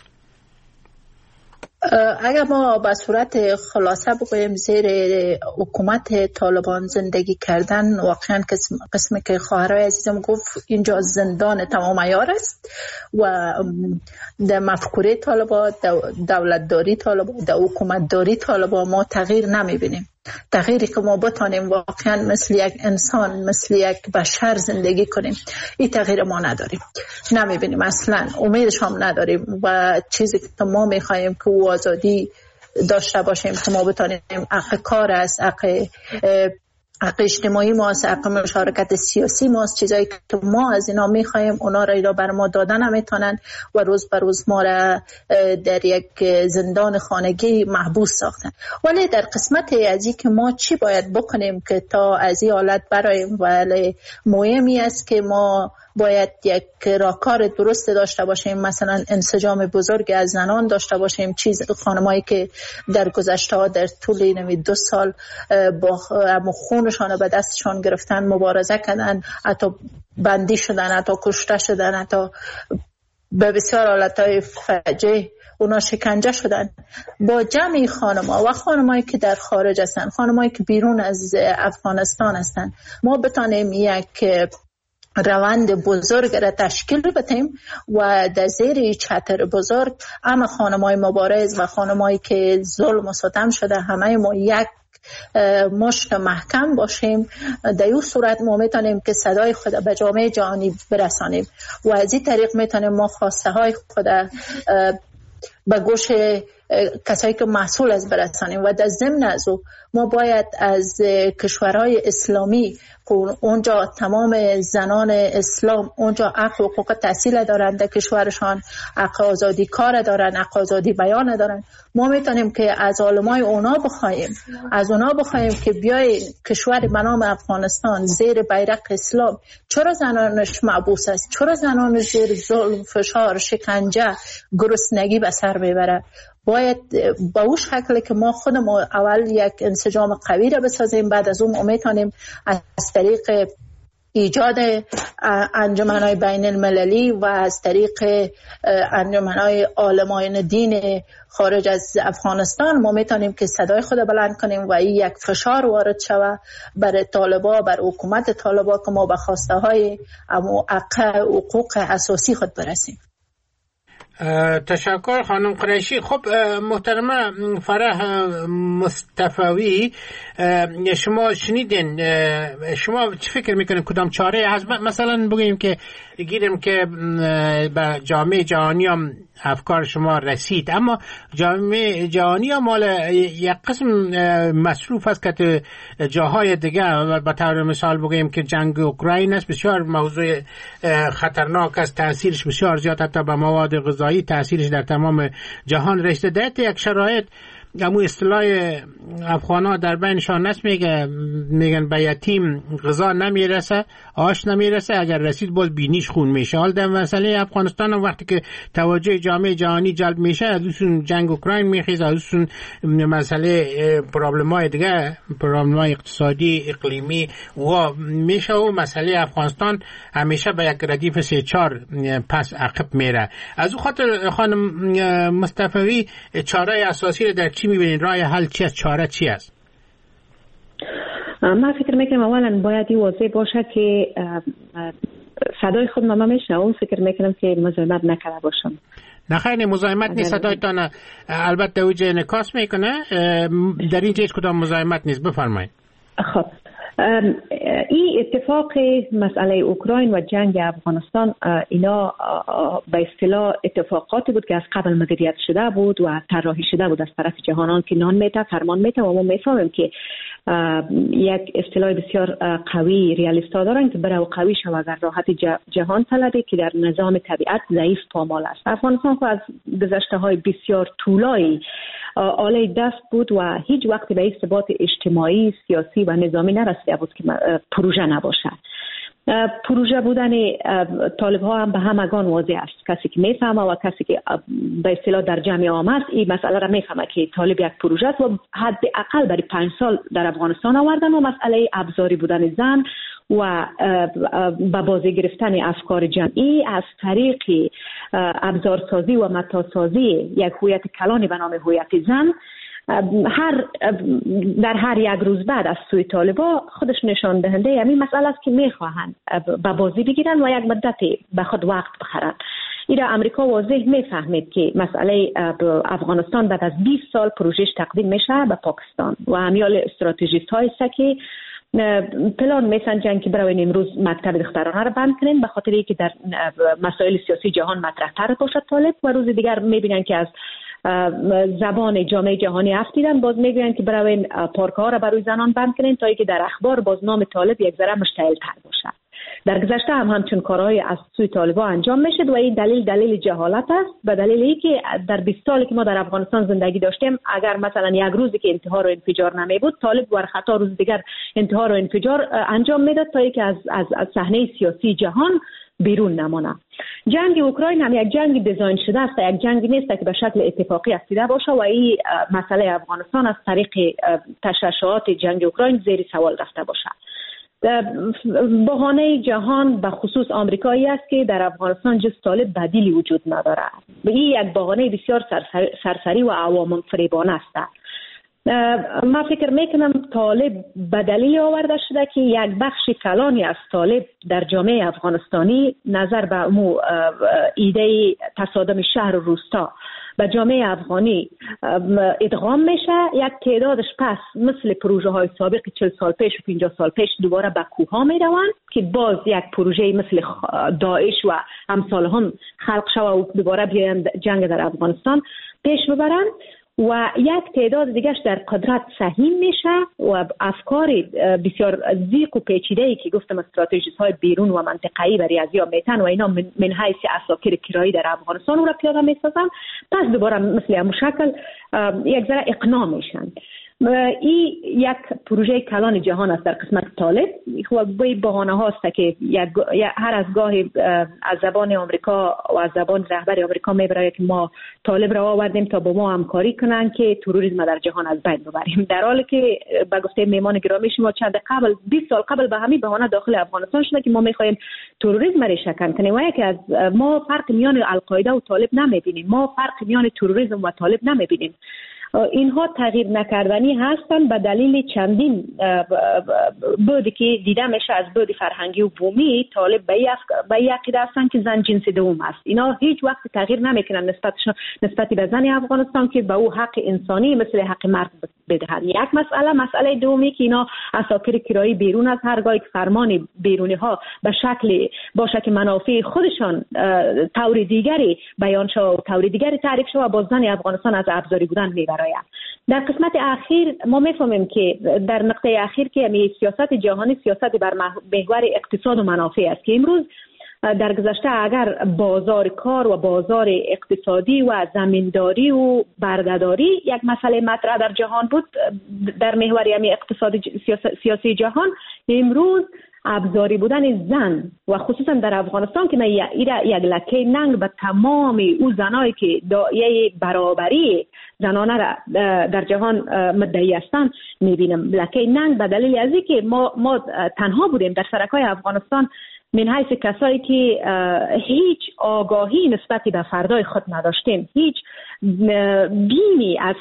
اگر ما به صورت خلاصه بگوییم زیر حکومت طالبان زندگی کردن واقعا قسمی که خواهرای عزیزم گفت اینجا زندان تمام عیار است و در مفکوره طالبان، دولتداری طالبان، در حکومتداری طالبان ما تغییر نمیبینیم. تغییری که ما بتانیم واقعا مثل یک انسان، مثل یک بشر زندگی کنیم، این تغییر ما نداریم، نمیبینیم، اصلا امیدش هم نداریم. و چیزی که ما میخواییم که او آزادی داشته باشیم که ما بتانیم، حق کار است، حق اجتماعی ماست، حق مشارکت سیاسی ماست، چیزایی که ما از اینا میخوایم اونا را بر ما دادن نمیتونن و روز به روز ما را در یک زندان خانگی محبوس ساختن. ولی در قسمت ازی که ما چی باید بکنیم که تا از این حالت براییم، ولی مهمی است که ما باید یک راهکار درست داشته باشیم، مثلا انسجام بزرگ از زنان داشته باشیم. خانمایی که در گذشته در طول 2 سال با خونشان به دستشان گرفتن، مبارزه کردن، حتی بندی شدن، حتی کشته شدن، حتی به بسیار حالتهای فجیع اونا شکنجه شدن. با جمعی خانم‌ها و خانمایی که در خارج هستن، خانمایی که بیرون از افغانستان هستن، ما بتانیم یک روند بزرگ را تشکیل بدیم و در زیر چتر بزرگ همه خانمای مبارز و خانمایی که ظلم و ستم شده، همه ما یک مشت محکم باشیم. در این صورت ما میتونیم که صدای خود به جامعه جهانی برسانیم و از این طریق میتونیم ما خواسته های خود به گوش کسایی که مسئول از برسانیم. و در ضمن از ما باید از کشورهای اسلامی که اونجا تمام زنان اسلام اونجا حق و حقوق تحصیل دارن، در کشورشان حق آزادی کار دارن، حق آزادی بیان دارن، ما میتونیم که از عالمای اونا بخوایم که بیای کشور به نام افغانستان زیر بیرق اسلام چرا زنانش محبوس است، چرا زنانش زیر ظلم، فشار، شکنجه، گرسنگی به سر میبره. باید با اون شکل که ما خودمون اول یک انسجام قوی را بسازیم، بعد از اون میتونیم از طریق ایجاد انجمن‌های بین المللی و از طریق انجمن‌های عالمان دین خارج از افغانستان ما میتونیم که صدای خود بلند کنیم و این یک فشار وارد شود بر طالبان، بر حکومت طالبان که ما به خواسته های حقوق اساسی خود برسیم. تشکر خانم قریشی. خب محترمه فرح مصطفی، شما شنیدین، شما چه فکر میکنین کدام چاره هست؟ مثلا بگیم که گیریم که به جامعه جهانی هم افکار شما رسید، اما جامعه جهانی هم مال یک قسم مصروف است که جاهای دیگه، به طور مثال بگیم که جنگ اوکراین است، بسیار موضوع خطرناک است، تاثیرش بسیار زیاد، حتی به مواد غذایی تاثیرش در تمام جهان رسیده. در یک شرایط همون اصطلاح افغان‌ها در بینشان نست میگن به یتیم غذا نمیرسه، آش نمیرسه، اگر رسید باز بینیش خون میشه. حال در مسئله افغانستان وقتی که توجه جامعه جهانی جلب میشه، ازشون جنگ اوکراین میخیزه، ازشون مسئله پرابلم‌های دیگه، پرابلم‌های اقتصادی اقلیمی و میشه و مسئله افغانستان همیشه به یک ردیف 3-4 پس عقب میره. از اون خاطر خانم مصطفی چاره اساسی در چی میبینید؟ راه حل چی است؟ چاره چی است؟ من فکر میکنم اولا باید این واضح باشه که صدای خود ما میشنوم. فکر میکنم که مزاحمت نکرده باشم. نه خیلی مزاحمت نیست، صدایتان البته اوجه انعکاس میکنه، در اینجا هیچ کدام مزاحمت نیست. بفرمایید. خب این اتفاق مسئله اوکراین و جنگ افغانستان اینا به اصطلاح اتفاقاتی بود که از قبل مدیریت شده بود و طراحی شده بود از طرف جهانان که نان میته فرمان میته و ما میفهمیم که یک اصطلاح بسیار قوی ریالیستا دارن که برای قوی شو اگر راحت جهان طلبه که در نظام طبیعت ضعیف پامال است. افغانستان از گذشته های بسیار طولایی آله دست بود و هیچ وقت به این ثبات اجتماعی، سیاسی و نظامی نرسیده بود که پروژه نباشه. پروژه بودن طالب ها هم به همگان واضح است. کسی که میفهمه و کسی که به اصطلاح در جمع عام است این مسئله را میفهمه که طالب یک پروژه است و حداقل برای 5 سال در افغانستان آوردن و مسئله ابزاری بودن زن و به بازی گرفتن افکار جمعی از طریق ابزارسازی و متاسازی یک هویت کلانی به نام هویت زن در هر یک روز بعد از سوی طالبا خودش نشان دهنده همین مسئله است که میخواهند به بازی بگیرن و یک مدت به خود وقت بخرند. ایرا امریکا واضح میفهمید که مسئله افغانستان بعد از 20 سال پروژهش تقدیم میشه به پاکستان و همیال استراتژیست های است که پلان میسنجن که برای امروز مکتب دخترانه را بند کنین به خاطر اینکه در مسائل سیاسی جهان مطرح تر باشد طالب و روز دیگر میبینن که از زبان جامعه جهانی افتیدن باز میگوین که برای پارک ها را برای زنان بند کنین تا اینکه در اخبار باز نام طالب یک ذره مشتعل تر باشه. در گذشته هم همچون کارهای از سوی طالبا انجام میشد و این دلیل جهالت است. به دلیل اینکه در 20 سالی که ما در افغانستان زندگی داشتیم اگر مثلا یک روزی که انتحار و انفجار نمی بود طالب ور خطا روز دیگر انتحار و انفجار انجام میداد تا اینکه از صحنه سیاسی جهان بیرون نمونه. جنگ اوکراین هم یک جنگ دیزاین شده است، یک جنگ نیست که به شکل اتفاقی اسیده باشه و این مسئله افغانستان از طریق تشعشعات جنگ اوکراین زیر سوال رفته باشه. بهانه جهان به خصوص آمریکایی است که در افغانستان جز طالب بدیلی وجود نداره. این یک بهانه بسیار سرسری و عوام فریبانه است. من فکر میکنم طالب به دلیل آورده شده که یک بخش کلانی از طالب در جامعه افغانستانی نظر به ایده تصادم شهر و روستا به جامعه افغانی ادغام میشه. یک تعدادش پس مثل پروژه های سابق 40 سال پیش و 50 سال پیش دوباره به کوه ها میروند که باز یک پروژه مثل داعش و امثال هم خلق شود و دوباره بیایند جنگ در افغانستان پیش ببرند و یک تعداد دیگرش در قدرت سهیم میشه و افکار بسیار زیق و پیچیده‌ای که گفتم استراتژیست های بیرون و منطقه‌ای برای ازیا میتن و اینا من حیث اساکر کرایی در افغانستان رو پیاده میسازن پس دوباره مثل همون شکل یک ذره اقناع میشن. این یک پروژه کلان جهان است در قسمت طالب و به بهانه هاست که هر از گاهی از زبان آمریکا و از زبان رهبر آمریکا میبره که ما طالب را آوردیم تا با ما همکاری کنن که تروریسم در جهان از بین ببریم، در حالی که به گفته میمان گرامی شما چند قبل 20 سال قبل به همین بهانه داخل افغانستان شده که ما میخوایم تروریسم را شکن کنیم و یکی از ما فرق میان القاعده و طالب نمیبینیم، ما فرق میان تروریسم و طالب نمیبینیم. اینها تغییر نکردنی هستند به دلیل چندین بودی که دیده میشه از بود فرهنگی و بومی. طالب به یک عقیده هستند که زن جنس دوم است. اینا هیچ وقت تغییر نمیکنن نسبت به زن افغانستان که به او حق انسانی مثل حق مرد بدهند. یک مسئله دومی که اینا اساکر کرایی بیرون از هرگاهی که فرمان بیرونی ها به شکل باشه که منافع خودشان طور دیگری بیان شود و طور دیگری تعریف شود با زن افغانستان از ابزاری بودن میبره. در قسمت اخیر ما میفهمیم که در نقطه اخیر که سیاست جهانی سیاست بر محور اقتصاد و منافع است که امروز در گذشته اگر بازار کار و بازار اقتصادی و زمینداری و بردهداری یک مسئله مطرح در جهان بود، در محور اقتصاد سیاسی جهان، امروز ابزاری بودن زن و خصوصا در افغانستان که یک لکه ننگ به تمام او زنایی که داعیه برابری زنانه را در جهان مدعی هستند میبینم. لکه ننگ به دلیل از اینکه ما تنها بودیم در سرکای افغانستان من حیث کسایی که هیچ آگاهی نسبت به فردای خود نداشتیم، هیچ بیمی از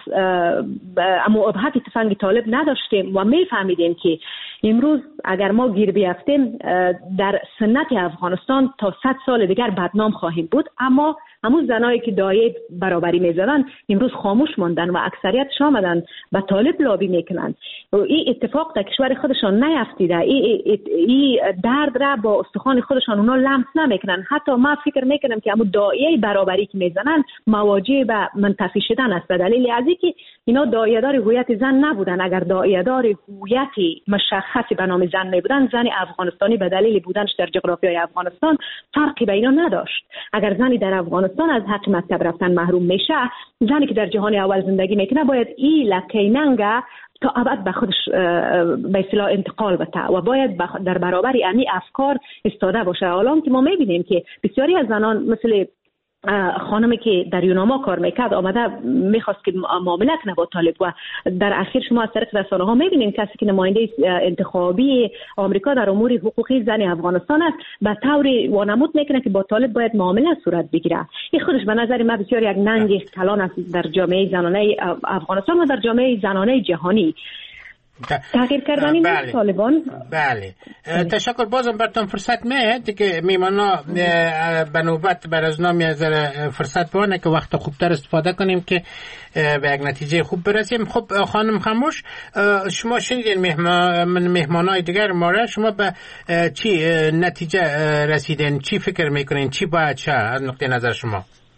ابهت تفنگ طالب نداشتیم و میفهمیدیم که امروز اگر ما گیر بیفتیم در سنت افغانستان تا 100 سال دیگر بدنام خواهیم بود. اما همون زنایی که دایه برابری میزدن امروز خاموش ماندن و اکثریتش آمدن به طالب لابی میکنن. این اتفاق در کشور خودشان نیفتیده، این درد را با استخوان خودشان اونا لمس نمیکنن. حتی ما فکر میکنم که همون دایه برابری که میزنن مواجه به منتفی شدن است، به دلیل از اینکه اینا دایه‌دار هویت زن نبودن. اگر دایه‌دار هویت مشخصی به نام زن میبودن، زن افغانستانی به دلیل بودنش در جغرافیای افغانستان فرقی به اینا نداشت. اگر زنی در افغانستان از حق مکتب رفتن محروم میشه، زنی که در جهان اول زندگی میکنه باید این لکه ننگ تا ابد به خودش به اصطلاح انتقال بده و باید در برابر این افکار استاده باشه. حالا که ما میبینیم که بسیاری از زنان مثل خانمی که در یوناما کار میکرد آمده میخواست که معامله کنه با طالب و در اخیر شما از طریق رسانه ها میبینید کسی که نماینده انتخابی آمریکا در امور حقوقی زن افغانستان است به طوری وانمود میکنه که با طالب باید معامله صورت بگیره. این خودش به نظر من بسیار یک ننگ کلان است در جامعه زنانه افغانستان و در جامعه زنانه جهانی. تغییر کردن این طالبان. بله تشکر. بازم براتون فرصت میاد که میمانا به نوبت بر از نامی از فرصت بانه که وقت خوبتر استفاده کنیم که به یک نتیجه خوب برسیم. خب خانم خموش، شما شنیدین مهمانای دیگر ما را، شما به چی نتیجه رسیدین؟ چی فکر میکنین؟ چی باید شه از نقطه نظر شما؟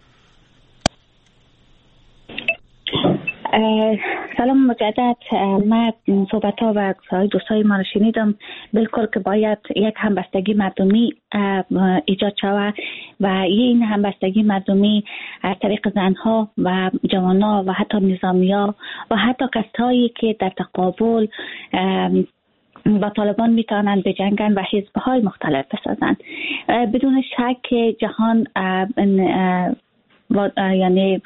سلام مجدد. من صحبت ها و دوستای ما رو شنیدم. بالکل که باید یک همبستگی مردمی ایجاد شود و این همبستگی مردمی از طریق زنها و جوانها و حتی نظامی‌ها و حتی کسایی که در تقابل با طالبان میتونن بجنگن و حزب‌های مختلف بسازن. بدون شک جهان یعنی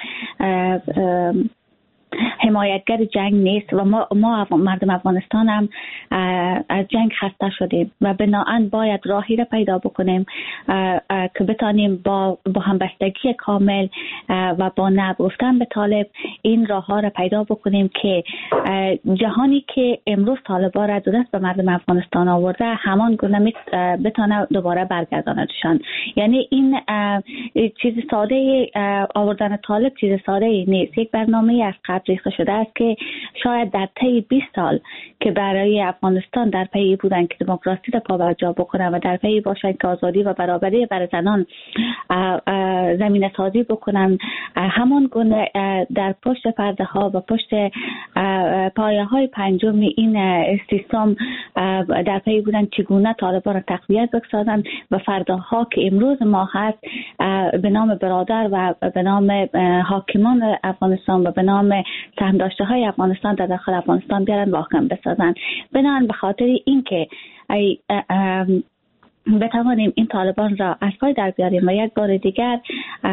حمایتگر جنگ نیست و ما مردم افغانستان هم از جنگ خسته شدیم و بناهن باید راهی را پیدا بکنیم که بتانیم با همبستگی کامل و با نگفتن به طالب این راه ها را پیدا بکنیم که جهانی که امروز طالبا را دو دست به مردم افغانستان آورده همان گونه بتانه دوباره برگرداندشان. یعنی این چیز ساده آوردن طالب چیز ساده نیست. یک برنامه از ریخته شده است که شاید در طی 20 سال که برای افغانستان در پی بودن که دموکراسی را پابرجا بکنن و در پی باشن که آزادی و برابری برای زنان زمینه سازی بکنن، همان گونه در پشت پرده ها و پشت پایه های پنجم این سیستم در پی بودن چگونه طالبان را تقویت بسازن و فرداها که امروز ما هست به نام برادر و به نام حاکمان افغانستان و به نام سهم داشته های افغانستان در داخل افغانستان بیارن واقعا بسازن. بنابراین به خاطر اینکه بتوانیم این طالبان را از پای در بیاریم و یک بار دیگر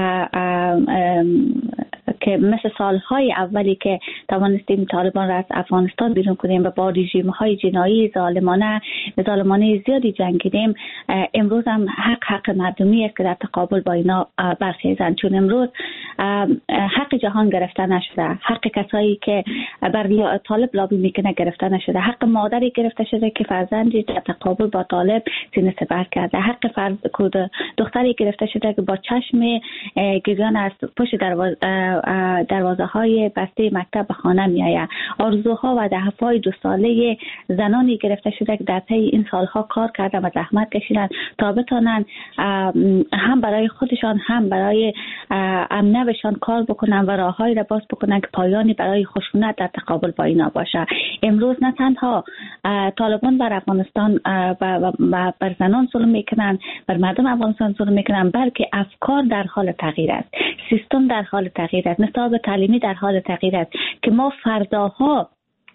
که مثل سالهای اولی که توانستیم طالبان را از افغانستان بیرون کنیم و با رژیم‌های جنایی ظالمانه زیادی جنگیدیم، امروز هم حق مردمی است که در تقابل با اینا برخیزند. چون امروز حق جهان گرفته نشده، حق کسایی که بر طالب لابی میکنه گرفته نشده، حق مادری گرفته شده که فرزندی در تقابل با طالب سینه سپر کرده، حق دختری گرفته شده که با چشم گریان از پشت دروازه های بسته مکتب به خانه می آید. آرزوها و هدفهای 2 ساله زنانی گرفته شده که در طی این سالها کار کردن و زحمت کشیدن تا بتونن هم برای خودشان هم برای امنیتشان کار بکنن و راههایی را باز بکنن که پایانی برای خشونت در تقابل با اینا باشه. امروز نه تنها طالبان بر افغانستان و بر زنان ظلم میکنن، بر مردم افغانستان ظلم میکنن، بلکه افکار در حال تغییر است، سیستم در حال تغییر است، نصاب تعلیمی در حال تغییر است که ما فرداها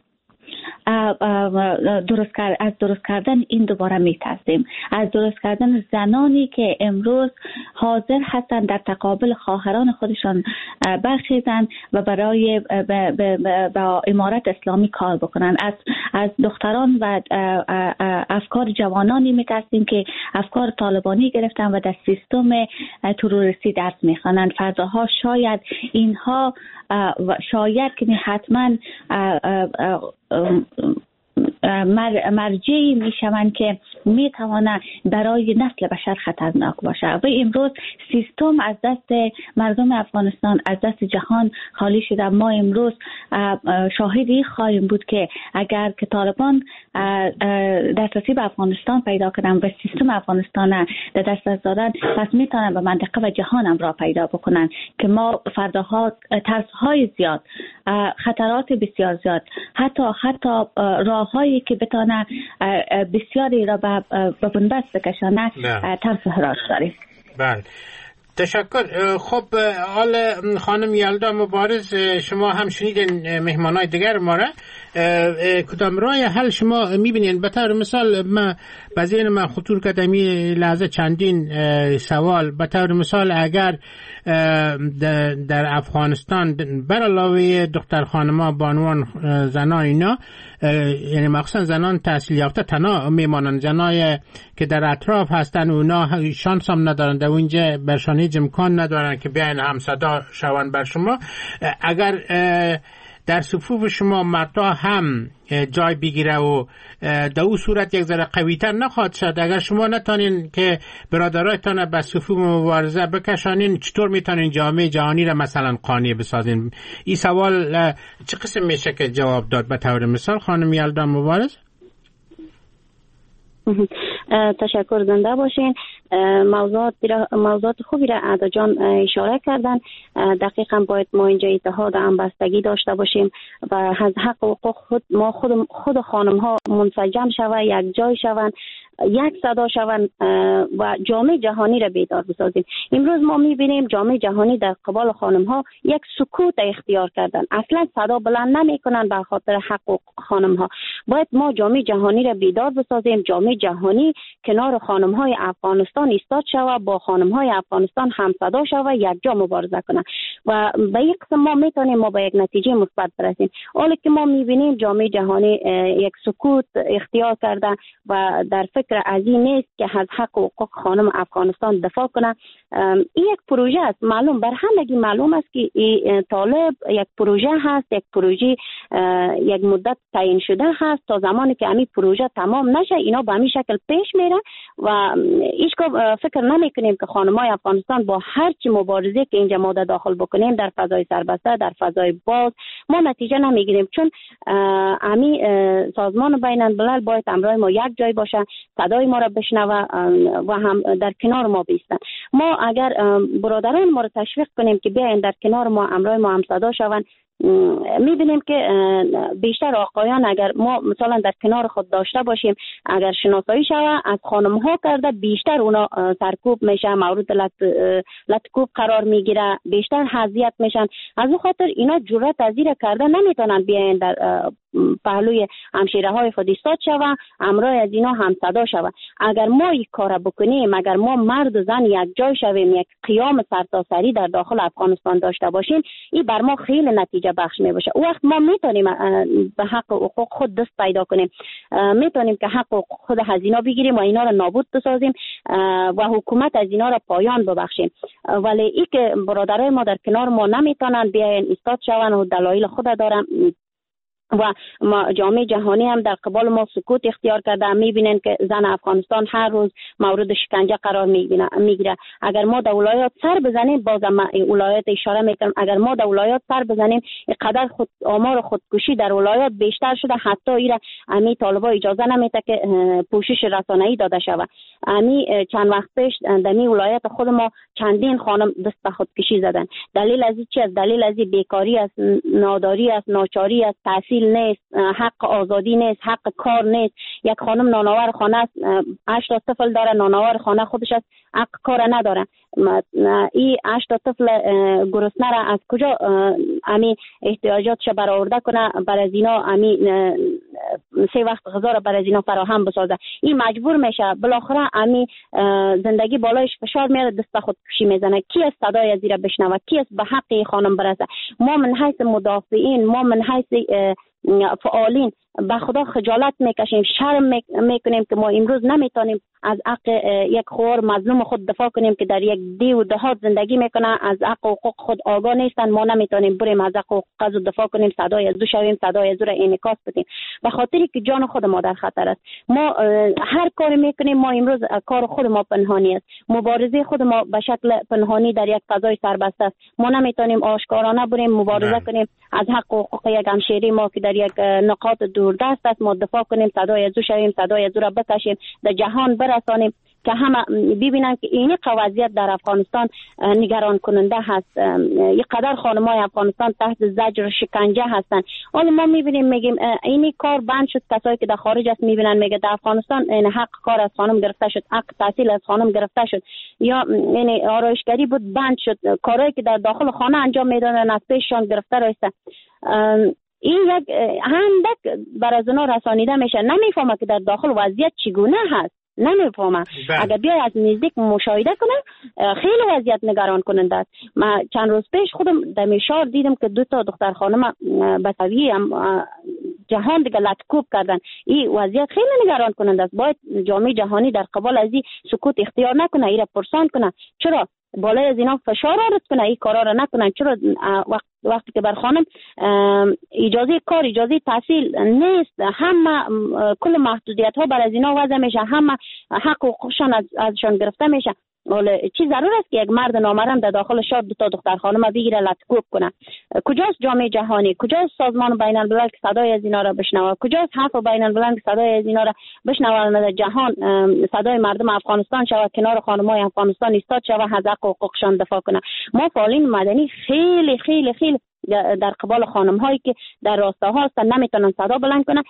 درست کردن این دوباره میترسیم، از درست کردن زنانی که امروز حاضر هستند در تقابل خواهران خودشان برخیزند و برای با امارت اسلامی کار بکنند. از دختران و افکار جوانانی میترسیم که افکار طالبانی گرفتن و در سیستم تروریستی درس میخوانند. فرداها شاید اینها شاید که حتما مرجعی میشوند که میتوانه برای نسل بشر خطرناک باشه و امروز سیستم از دست مردم افغانستان، از دست جهان خالی شده. ما امروز شاهدی خواهیم بود که اگر که طالبان دسترسی به افغانستان پیدا کنن و سیستم افغانستان در دست دارن، پس میتونن به منطقه و جهان هم را پیدا بکنن که ما فرداها ترسهای زیاد، خطرات بسیار زیاد، حتی راههایی که بتونه بسیاری را به بنبست بکشانه ترس حراس داریم. بله، تشکر. خب حال خانم یلدا مبارز، شما هم شنیدین مهمانای دیگر ما را. کدام راه حل شما میبینین؟ به طور مثال به ذهن من خطور کردمی لحظه چندین سوال. به طور مثال اگر در افغانستان بر علاوه دختر خانما، بانوان، زنان، اینا یعنی مخصوصا زنان تحصیل یافته تنها میمانند، زنای که در اطراف هستن اونا شانس هم ندارن، در اونجا برشان هیچ امکان ندارن که بیاین هم صدا شوند بر شما. اگر در صفوف شما مردا هم جای بگیره و در اون صورت یک ذره قوی‌تر نخواهد شد، اگر شما نتانین که برادرایتان به صفوف مبارزه بکشانین، چطور میتونین جامعه جهانی را مثلا قانع بسازین؟ این سوال چه قسم میشه که جواب داد؟ به طور مثال خانم یلدا مبارز. تشکر، زنده باشین. موضوعات خوبی را عدا جان اشاره کردن. دقیقا باید ما اینجا اتحاد همبستگی داشته باشیم و از حق و حقوق خود خانم ها منسجم شوند، یک جای شوند، یک صدا شوند و جامعه جهانی را بیدار بسازیم. امروز ما میبینیم جامعه جهانی در قبال خانم ها یک سکوت اختیار کردن، اصلا صدا بلند نمی کنن به خاطر حقوق خانم ها. باید ما جامعه جهانی را بیدار بسازیم، جامعه جهانی کنار خانم های افغانستان ایستاد شود، با خانم های افغانستان هم صدا شود، یک جا مبارزه کنه و به یک قسم ما میتونیم ما به یک نتیجه مثبت برسیم. حالی که ما میبینیم جامعه جهانی یک سکوت اختیار کرده و در فکر از این نیست که از حق و حقوق خانم افغانستان دفاع کنه. این یک پروژه است، معلوم بر همگی معلوم است که طالب یک پروژه هست، یک پروژه یک مدت تعیین شده هست. تا زمانی که همین پروژه تمام نشه اینا به همین شکل پیش میره و هیچگاه فکر نمیکنیم که خانمای افغانستان با هر چی مبارزه که اینجا ما داخل بکنیم در فضای سربسته، در فضای باز، ما نتیجه نمیگیریم، چون همین سازمان بین الملل باید همراه ما یک جای باشه، صدای ما را بشنوه و هم در کنار ما بیستن. ما اگر برادران ما را تشویق کنیم که بیاین در کنار ما، همراه ما هم صدا شوند، میبینیم که بیشتر آقایان اگر ما مثلا در کنار خود داشته باشیم، اگر شناسایی شوه از خانم ها کرده، بیشتر اونا سرکوب میشه، مورد لطکوب قرار میگیره، بیشتر اذیت میشن. از اون خاطر اینا جرأت از این کرده نمیتونن بیاین در پهلوی همشیره های خود ایستاد شوه، همراه از اینا هم صدا شوه. اگر ما این کار بکنیم، اگر ما مرد و زن یک جای شویم، یک قیام سرتاسری در داخل افغانستان داشته باشیم، این بر ما خیلی نتیجه بخش می باشه. او وقت ما میتونیم به حق و حقوق خود دست پیدا کنیم، میتونیم که حق و حقوق خود از اینا بگیریم و اینا را نابود بسازیم و حکومت از اینا را پایان ببخشیم. ولی ای که برادرای ما در کنار ما نمیتونن بیاین ایستاد شون و دلایل خود دارن. و جامعه جهانی هم در قبال ما سکوت اختیار کرده. میبینن که زن افغانستان هر روز مورد شکنجه قرار میگیره. اگر ما در ولایات سر بزنیم، بازم ولایات اشاره میکنم، اگر ما در ولایات سر بزنیم اینقدر آمار خودکشی در ولایات بیشتر شده، حتی ایره امی طالبا اجازه نمیده که پوشش رسانه‌ای داده شود. امی چند وقت پیش در می ولایت خود ما چندین خانم دست به خودکشی زدن. دلیل از چی است؟ دلیل از بیکاری است، ناداری است، ناچاری است، تحصیل نیست، حق آزادی نیست، حق کار نیست. یک خانم نانآور خانه است، 8 طفل داره، نانآور خانه خودش است، حق کار نداره. این 8 طفل گرسنه را از کجا امی احتیاجاتش برآورده کنه؟ برای اینا امی 3 وقت غذا را برای اینا فراهم بسازه. این مجبور میشه بالاخره امی زندگی بالایش فشار میاره، دست خودکشی میزنه. کی از صدای زیرا بشنوه؟ کی از به حق خانم برسه؟ ما من حیث مدافعین، ما من حیث فعالین به خدا خجالت میکشیم، شرم میکنیم که ما امروز نمیتونیم از حق یک خور مظلوم خود دفاع کنیم که در یک دی و دهات زندگی میکنه، از حق و حقوق خود آگاه نیستن. ما نمیتونیم بریم از حق و حقوق دفاع کنیم، صدای از او شویم، صدای از او را انعکاس بدیم، به خاطری که جان خود ما در خطر است. ما هر کاری میکنیم، ما امروز کار خود ما پنهانی است، مبارزه خود ما به شکل پنهانی در یک فضای سربسته است. ما نمیتونیم آشکارانه بریم مبارزه کنیم از حق و حقوق یک همشهری ما که در یک نقاط دوردست است، ما دفاع کنیم، صدای از او شویم، صدای از او را بکشیم، در جهان برسانیم که همه ببینن که این وضعیت در افغانستان نگران کننده هست. یک قدر خانم‌های افغانستان تحت زجر شکنجه هستند. حالا ما میبینیم میگیم این کار بند شد، کسایی که در خارج است میبینن میگه در افغانستان این حق کار از خانم گرفته شد، حق تحصیل از خانم گرفته شد، یا این آرایشگری بود بند شد، کارهایی که در داخل خانه انجام میدادن از پیششان گرفته راسته. این یک هندک برای زنا رسانیده میشه، نمیفهمه که در داخل وضعیت چگونه هست، نمیفهمم. اگر بیای از نزدیک مشاهده کنه خیلی وضعیت نگران کننده است. من چند روز پیش خودم در میشار دیدم که 2 دختر خانم بسوی هم جهان دیگه لطکوب کردن. این وضعیت خیلی نگران کننده است. باید جامعه جهانی در قبال از این سکوت اختیار نکنه، این را پرسان کنه. چرا بالای از اینا فشار آرد کنه این کارا را نکنن؟ چرا وقتی که بر خانم اجازه کار، اجازه تحصیل نیست، همه کل محدودیت ها بر از اینا وضع میشه، همه حق و حقوقشان ازشان گرفته میشه. چی ضرور است که یک مرد نامحرم در داخل شهر 2 دختر خانم بگیره لطکوب کنه؟ کجاست جامعه جهانی؟ کجاست سازمان بین الملل که صدای از اینا را بشنوه؟ کجاست حرف بین الملل که صدای از اینا را بشنوه؟ در جهان صدای مردم افغانستان شود، کنار خانم‌های افغانستان ایستاد شود، از حق و حقوقشان دفاع کنه. ما فعالین مدنی خیلی خیلی خیلی در قبال خانم هایی که در راستاها هستن نمیتونن صدا بلند کنن.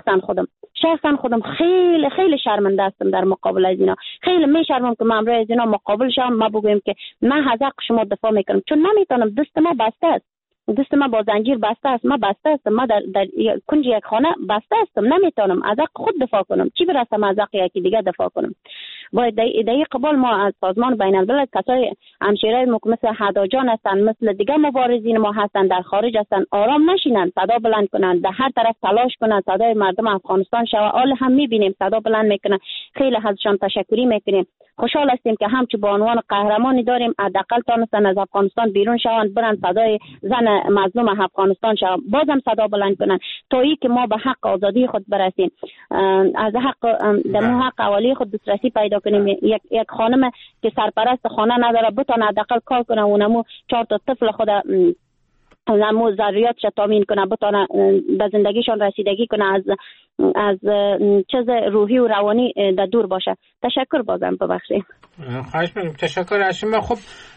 شخصا خودم خیلی خیلی شرمنده هستم در مقابل از اینا. خیلی میشرمم که من امروز از اینا مقابل شم، ما بگویم که من از حق شما دفاع میکنم، چون نمیتونم. دست ما بسته است، دست ما با زنجیر بسته است، ما بسته است، ما در کنج یک خانه بسته استم، نمیتونم از حق خود دفاع کنم، چی برسم از حق یکی دیگه دفاع کنم. باید در قبال ما از سازمان بین الملل کسای همشیرای مثل هدا جان هستن، مثل دیگه مبارزین ما هستن در خارج هستن، آرام نشینن، صدا بلند کنن، در هر طرف تلاش کنن صدای مردم افغانستان شوه. حال هم میبینیم صدا بلند میکنن، خیلی ازشان تشکری میکنیم. خوشحال هستیم که همچون به عنوان قهرمانی داریم، حداقل تونستن از افغانستان بیرون شوند، برن صدای زن مظلوم افغانستان شوند، بازم صدا بلند کنن تا ای که ما به حق آزادی خود برسیم، از حق دمو حق اولی خود دسترسی پیدا کنیم. یک خانم که سرپرست خانه نداره بتونه حداقل کار کنه، اونمو 4 طفل خود اونمو ضروریاتش تامین کنه، بتونه به زندگیشان رسیدگی کنه، از چیز روحی و روانی در دور باشه. تشکر بازم ببخشید. خواهش می‌کنم. تشکر از شما. خب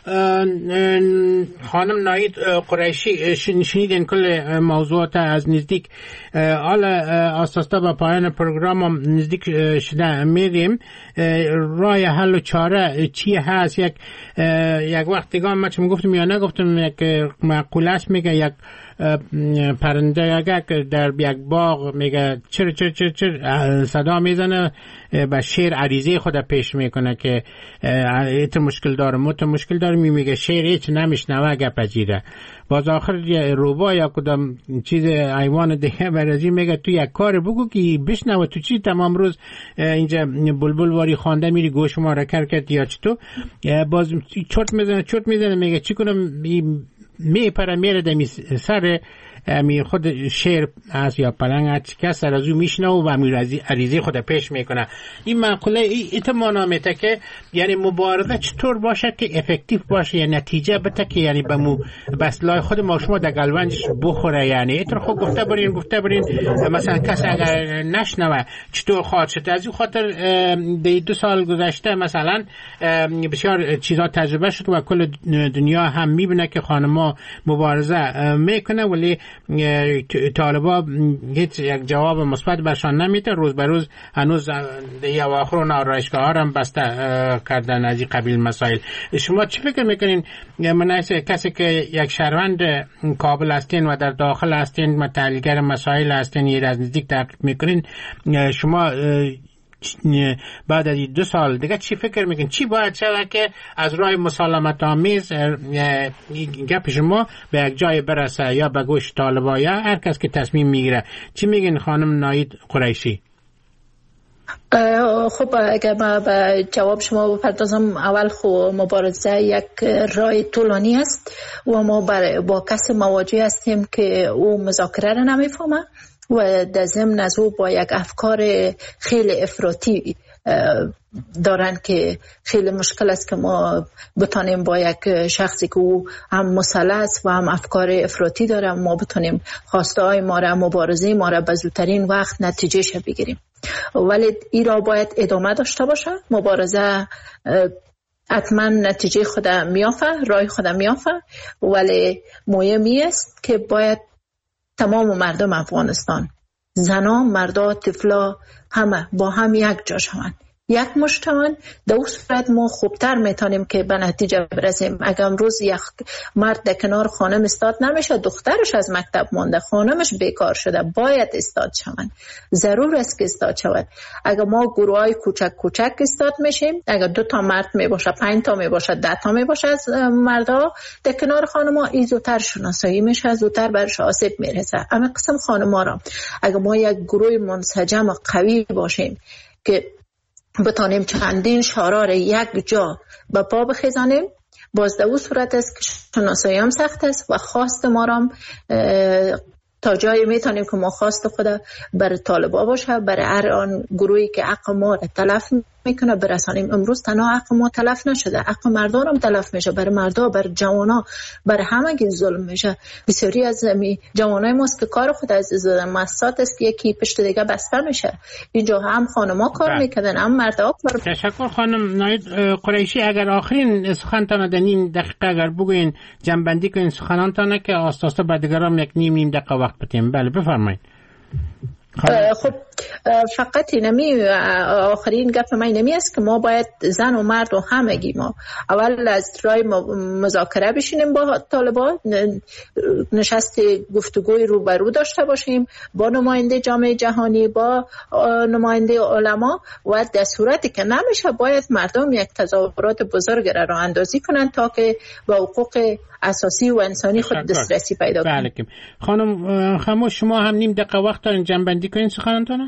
خانم ناهید قریشی، شنیدین کل موضوعات از نزدیک. حالا اساسا به پایان پروگرام هم نزدیک شده میریم. راه حل و چاره چی هست؟ یک وقت دیگه من چه میگفتم یا نگفتم، یک مقوله است میگه یک پرنده اگر در یک باغ میگه چر چر چر چر صدا میزنه، به شیر عریضه خود پیش میکنه که ایت مشکل داره میگه شیر هیچ نمیشنوه گپجیره. باز آخر روبا یا کدام چیز حیوان دیگه برازی میگه تو یک کار بگو که بشنوه، تو چی تمام روز اینجا بلبل واری خوانده میری گوش ما را کرد یا چطور؟ باز چرت میزنه میگه چی کنم، میپره میره دمی سر می خود شیر از یا پلنگ از کس از او میشنه و عریضه خود پیش میکنه. این مقوله ایت مانامته که یعنی مبارزه چطور باشه که افکتیو باشه یا نتیجه بده که یعنی به بسلای خود ما شما در گلونجش بخوره. یعنی ایتر خود گفته برین مثلا کس اگر نشنوه چطور خواهد شد. از این خاطر 2 سال گذشته مثلا بسیار چیزا تجربه شد و کل دنیا هم میبینه که خانم‌ها مبارزه میکنه ولی طالبا هیچ یک جواب مثبت برشان نمیده. روز به روز هنوز در اواخر آرایشگاه‌ها هم بسته کردن از این قبیل مسائل. شما چی فکر میکنین من کسی که یک شهروند کابل هستین و در داخل هستین متحلگر مسائل هستین یه از نزدیک تحقیق میکنین، شما بعد از 2 سال دیگه چی فکر میکنین چی باید شود که از راه مسالمت آمیز گپ شما به یک جای برسه یا به گوش طالبا یا هر کس که تصمیم میگیره؟ چی میگین خانم ناهید قریشی؟ خب اگر ما به جواب شما بپردازم، اول خب مبارزه یک راه طولانی است و ما با کسی مواجه هستیم که او مذاکره را نمیفهمه و در ضمن از او با یک افکار خیلی افراطی دارن که خیلی مشکل است که ما بتانیم با یک شخصی که او هم مسلح است و هم افکار افراطی داره ما بتانیم خواسته های ما را، مبارزه ما را به زودترین وقت نتیجهش بگیریم. ولی این را باید ادامه داشته باشه. مبارزه حتما نتیجه خود میافه، راه خود میافه، ولی مهمی است که باید تمام مردم افغانستان، زنا، مردا، طفلا، همه با هم یک جا شوند، یک مشتمن. در اون صورت ما خوبتر میتونیم که به نتیجه برسیم. اگر امروز یک مرد در کنار خانم استاد نمیشه، دخترش از مکتب مونده، خانمش بیکار شده، باید استاد شوند. ضرور است که استاد شود. اگر ما گروه های کوچک استاد میشیم، اگر 2 تا مرد میباشه، 5 تا میباشه، 10 تا میباشه از مردا در کنار خانم ها، این زودتر شناسایی میشه، زودتر برش آسیب میرسه. اما قسم خانم ها را اگر ما یک گروه منسجم و قوی باشیم که بتانیم چندین شورا را یک جا به پا بخیزانیم، باز در اون صورت است که شناسایی هم سخت است و خواست ما را تا جایی میتونیم که ما خواست خود بر طالبا باشه، بر هر آن گروهی که حق ما را تلف میکنه برسانیم. امروز تنها حق ما تلف نشده، حق مردان هم تلف میشه، بر مردا، بر جوانا، بر همه کی ظلم میشه. بسیاری از جوانای ماست که کار خود از مؤسسات است که یکی پشت دیگه بسته میشه. اینجا هم خانما کار میکنن، هم مردا کار. تشکر خانم ناهید قریشی. اگر آخرین سخنتان در نیم دقیقه اگر بگوین جنبندی کنین سخنانتان که آستاستا به دیگران یک نیم دقیقه وقت بدیم. بله بفرمایید. خب فقط اینمی آخرین گپ من اینمی است که ما باید زن و مرد و همگی ما اول از راه مذاکره بشینیم با طالبان، نشست گفتگوی روبرو داشته باشیم با نماینده جامعه جهانی، با نماینده علما و در صورتی که نمیشه باید مردم یک تظاهرات بزرگ را اندازی کنن تا که با حقوق اساسی و انسانی خود دسترسی پیدا کنن. بله. خانم خموش شما هم نیم دقیقه وقت دارین جنبندی کنین سخنانتون.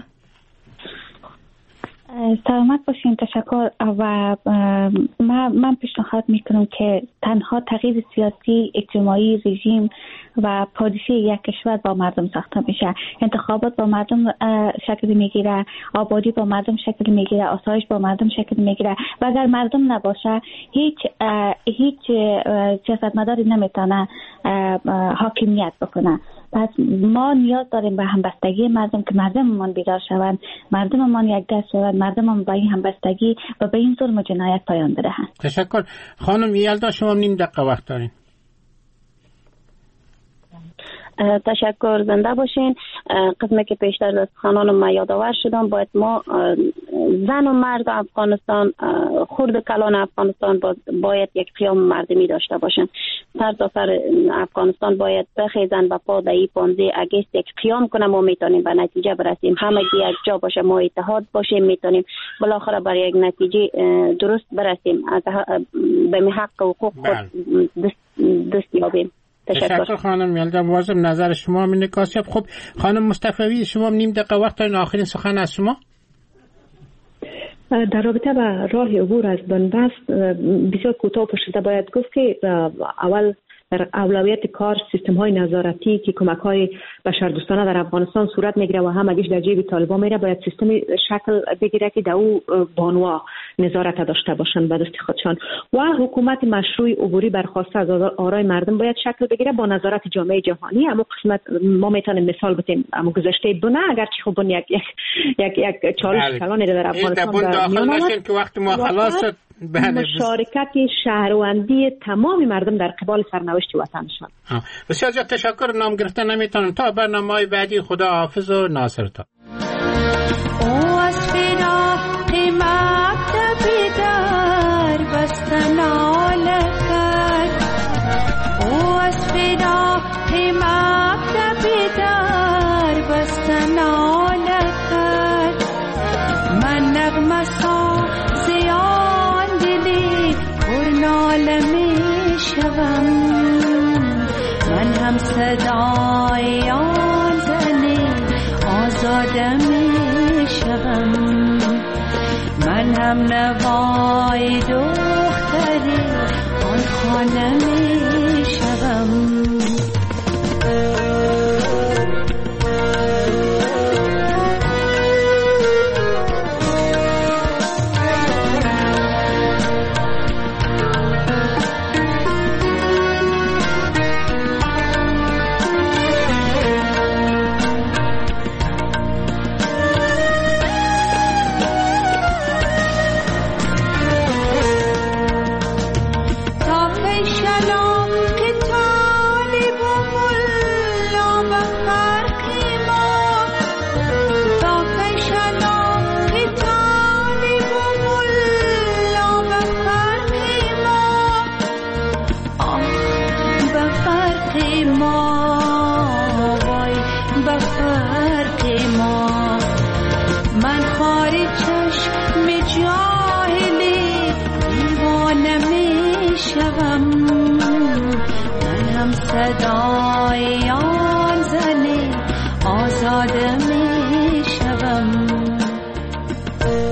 سلامت باشین. تشکر. و من پیشنهاد میکنم که تنها تغییر سیاسی، اجتماعی، رژیم و پالیسی یک کشور با مردم ساخته میشه. انتخابات با مردم شکل میگیره، آبادی با مردم شکل میگیره، آسایش با مردم شکل میگیره و اگر مردم نباشه هیچ سیاستمداری نمیتونه حاکمیت بکنه. پس ما نیاز داریم به همبستگی مردم که مردممان بیدار شوند، مردممان یک دست شوند، مردممان با این همبستگی و به این ظلم و جنایت پایان بدهند. تشکر. خانم یلدا شما نیم دقیقه وقت دارین. تشکر. زنده باشین. قسمی که پیشتر از خانان ما یادآور شدم، باید ما زن و مرد افغانستان، خرد کلان افغانستان باید یک قیام مردمی داشته باشن. سر تا سر افغانستان باید بخیزن و پا دهی 15 اگست یک قیام کنه. ما میتونیم به نتیجه برسیم، همگی یک جا باشه، ما اتحاد باشیم، میتونیم بالاخره برای یک نتیجه درست برسیم، به حق و حقوق خود دست یابیم. تشکر خانم یلدا. واجب نظر شما من کاسب. خب خانم مصطفی شما نیم دقیقه وقت دارین، آخرین سخن از شما. در رابطه با راه عبور از دونباس بسیار کوتاه پشت باید گفت که اول در اولویت کار سیستم های نظارتی که کمک های بشردوستانه در افغانستان صورت میگیره و هم اگه در جیب طالبان میره باید سیستم شکل بگیره که در او بانوا نظارت داشته باشن به دست خودشان و حکومت مشروع عبوری برخواسته از آرای مردم باید شکل بگیره با نظارت جامعه جهانی. اما قسمت ما میتونیم مثال بتیم اما گذشته بونه اگرچه خب بون یک چالش کلانی در افغانستان داخل نشین که وقت ما خلاص مشارکت شهروندی تمام مردم در قبال سرنوشت وطنشان. بسیار زیاد تشکر. نام گرفته نمیتونم. تا برنامه‌های بعدی خدا حافظ و ناصر تا. او از فراق مکتبی در بستن آلکت، او از فراق مکتبی در بستن آلکت، من نغمه سازیان دلی پرناله می شوم، من هم صدای آن زنی آزاده می شوم، من هم نوای دختری آن خانه می شوم. صدای آن زنی آزاده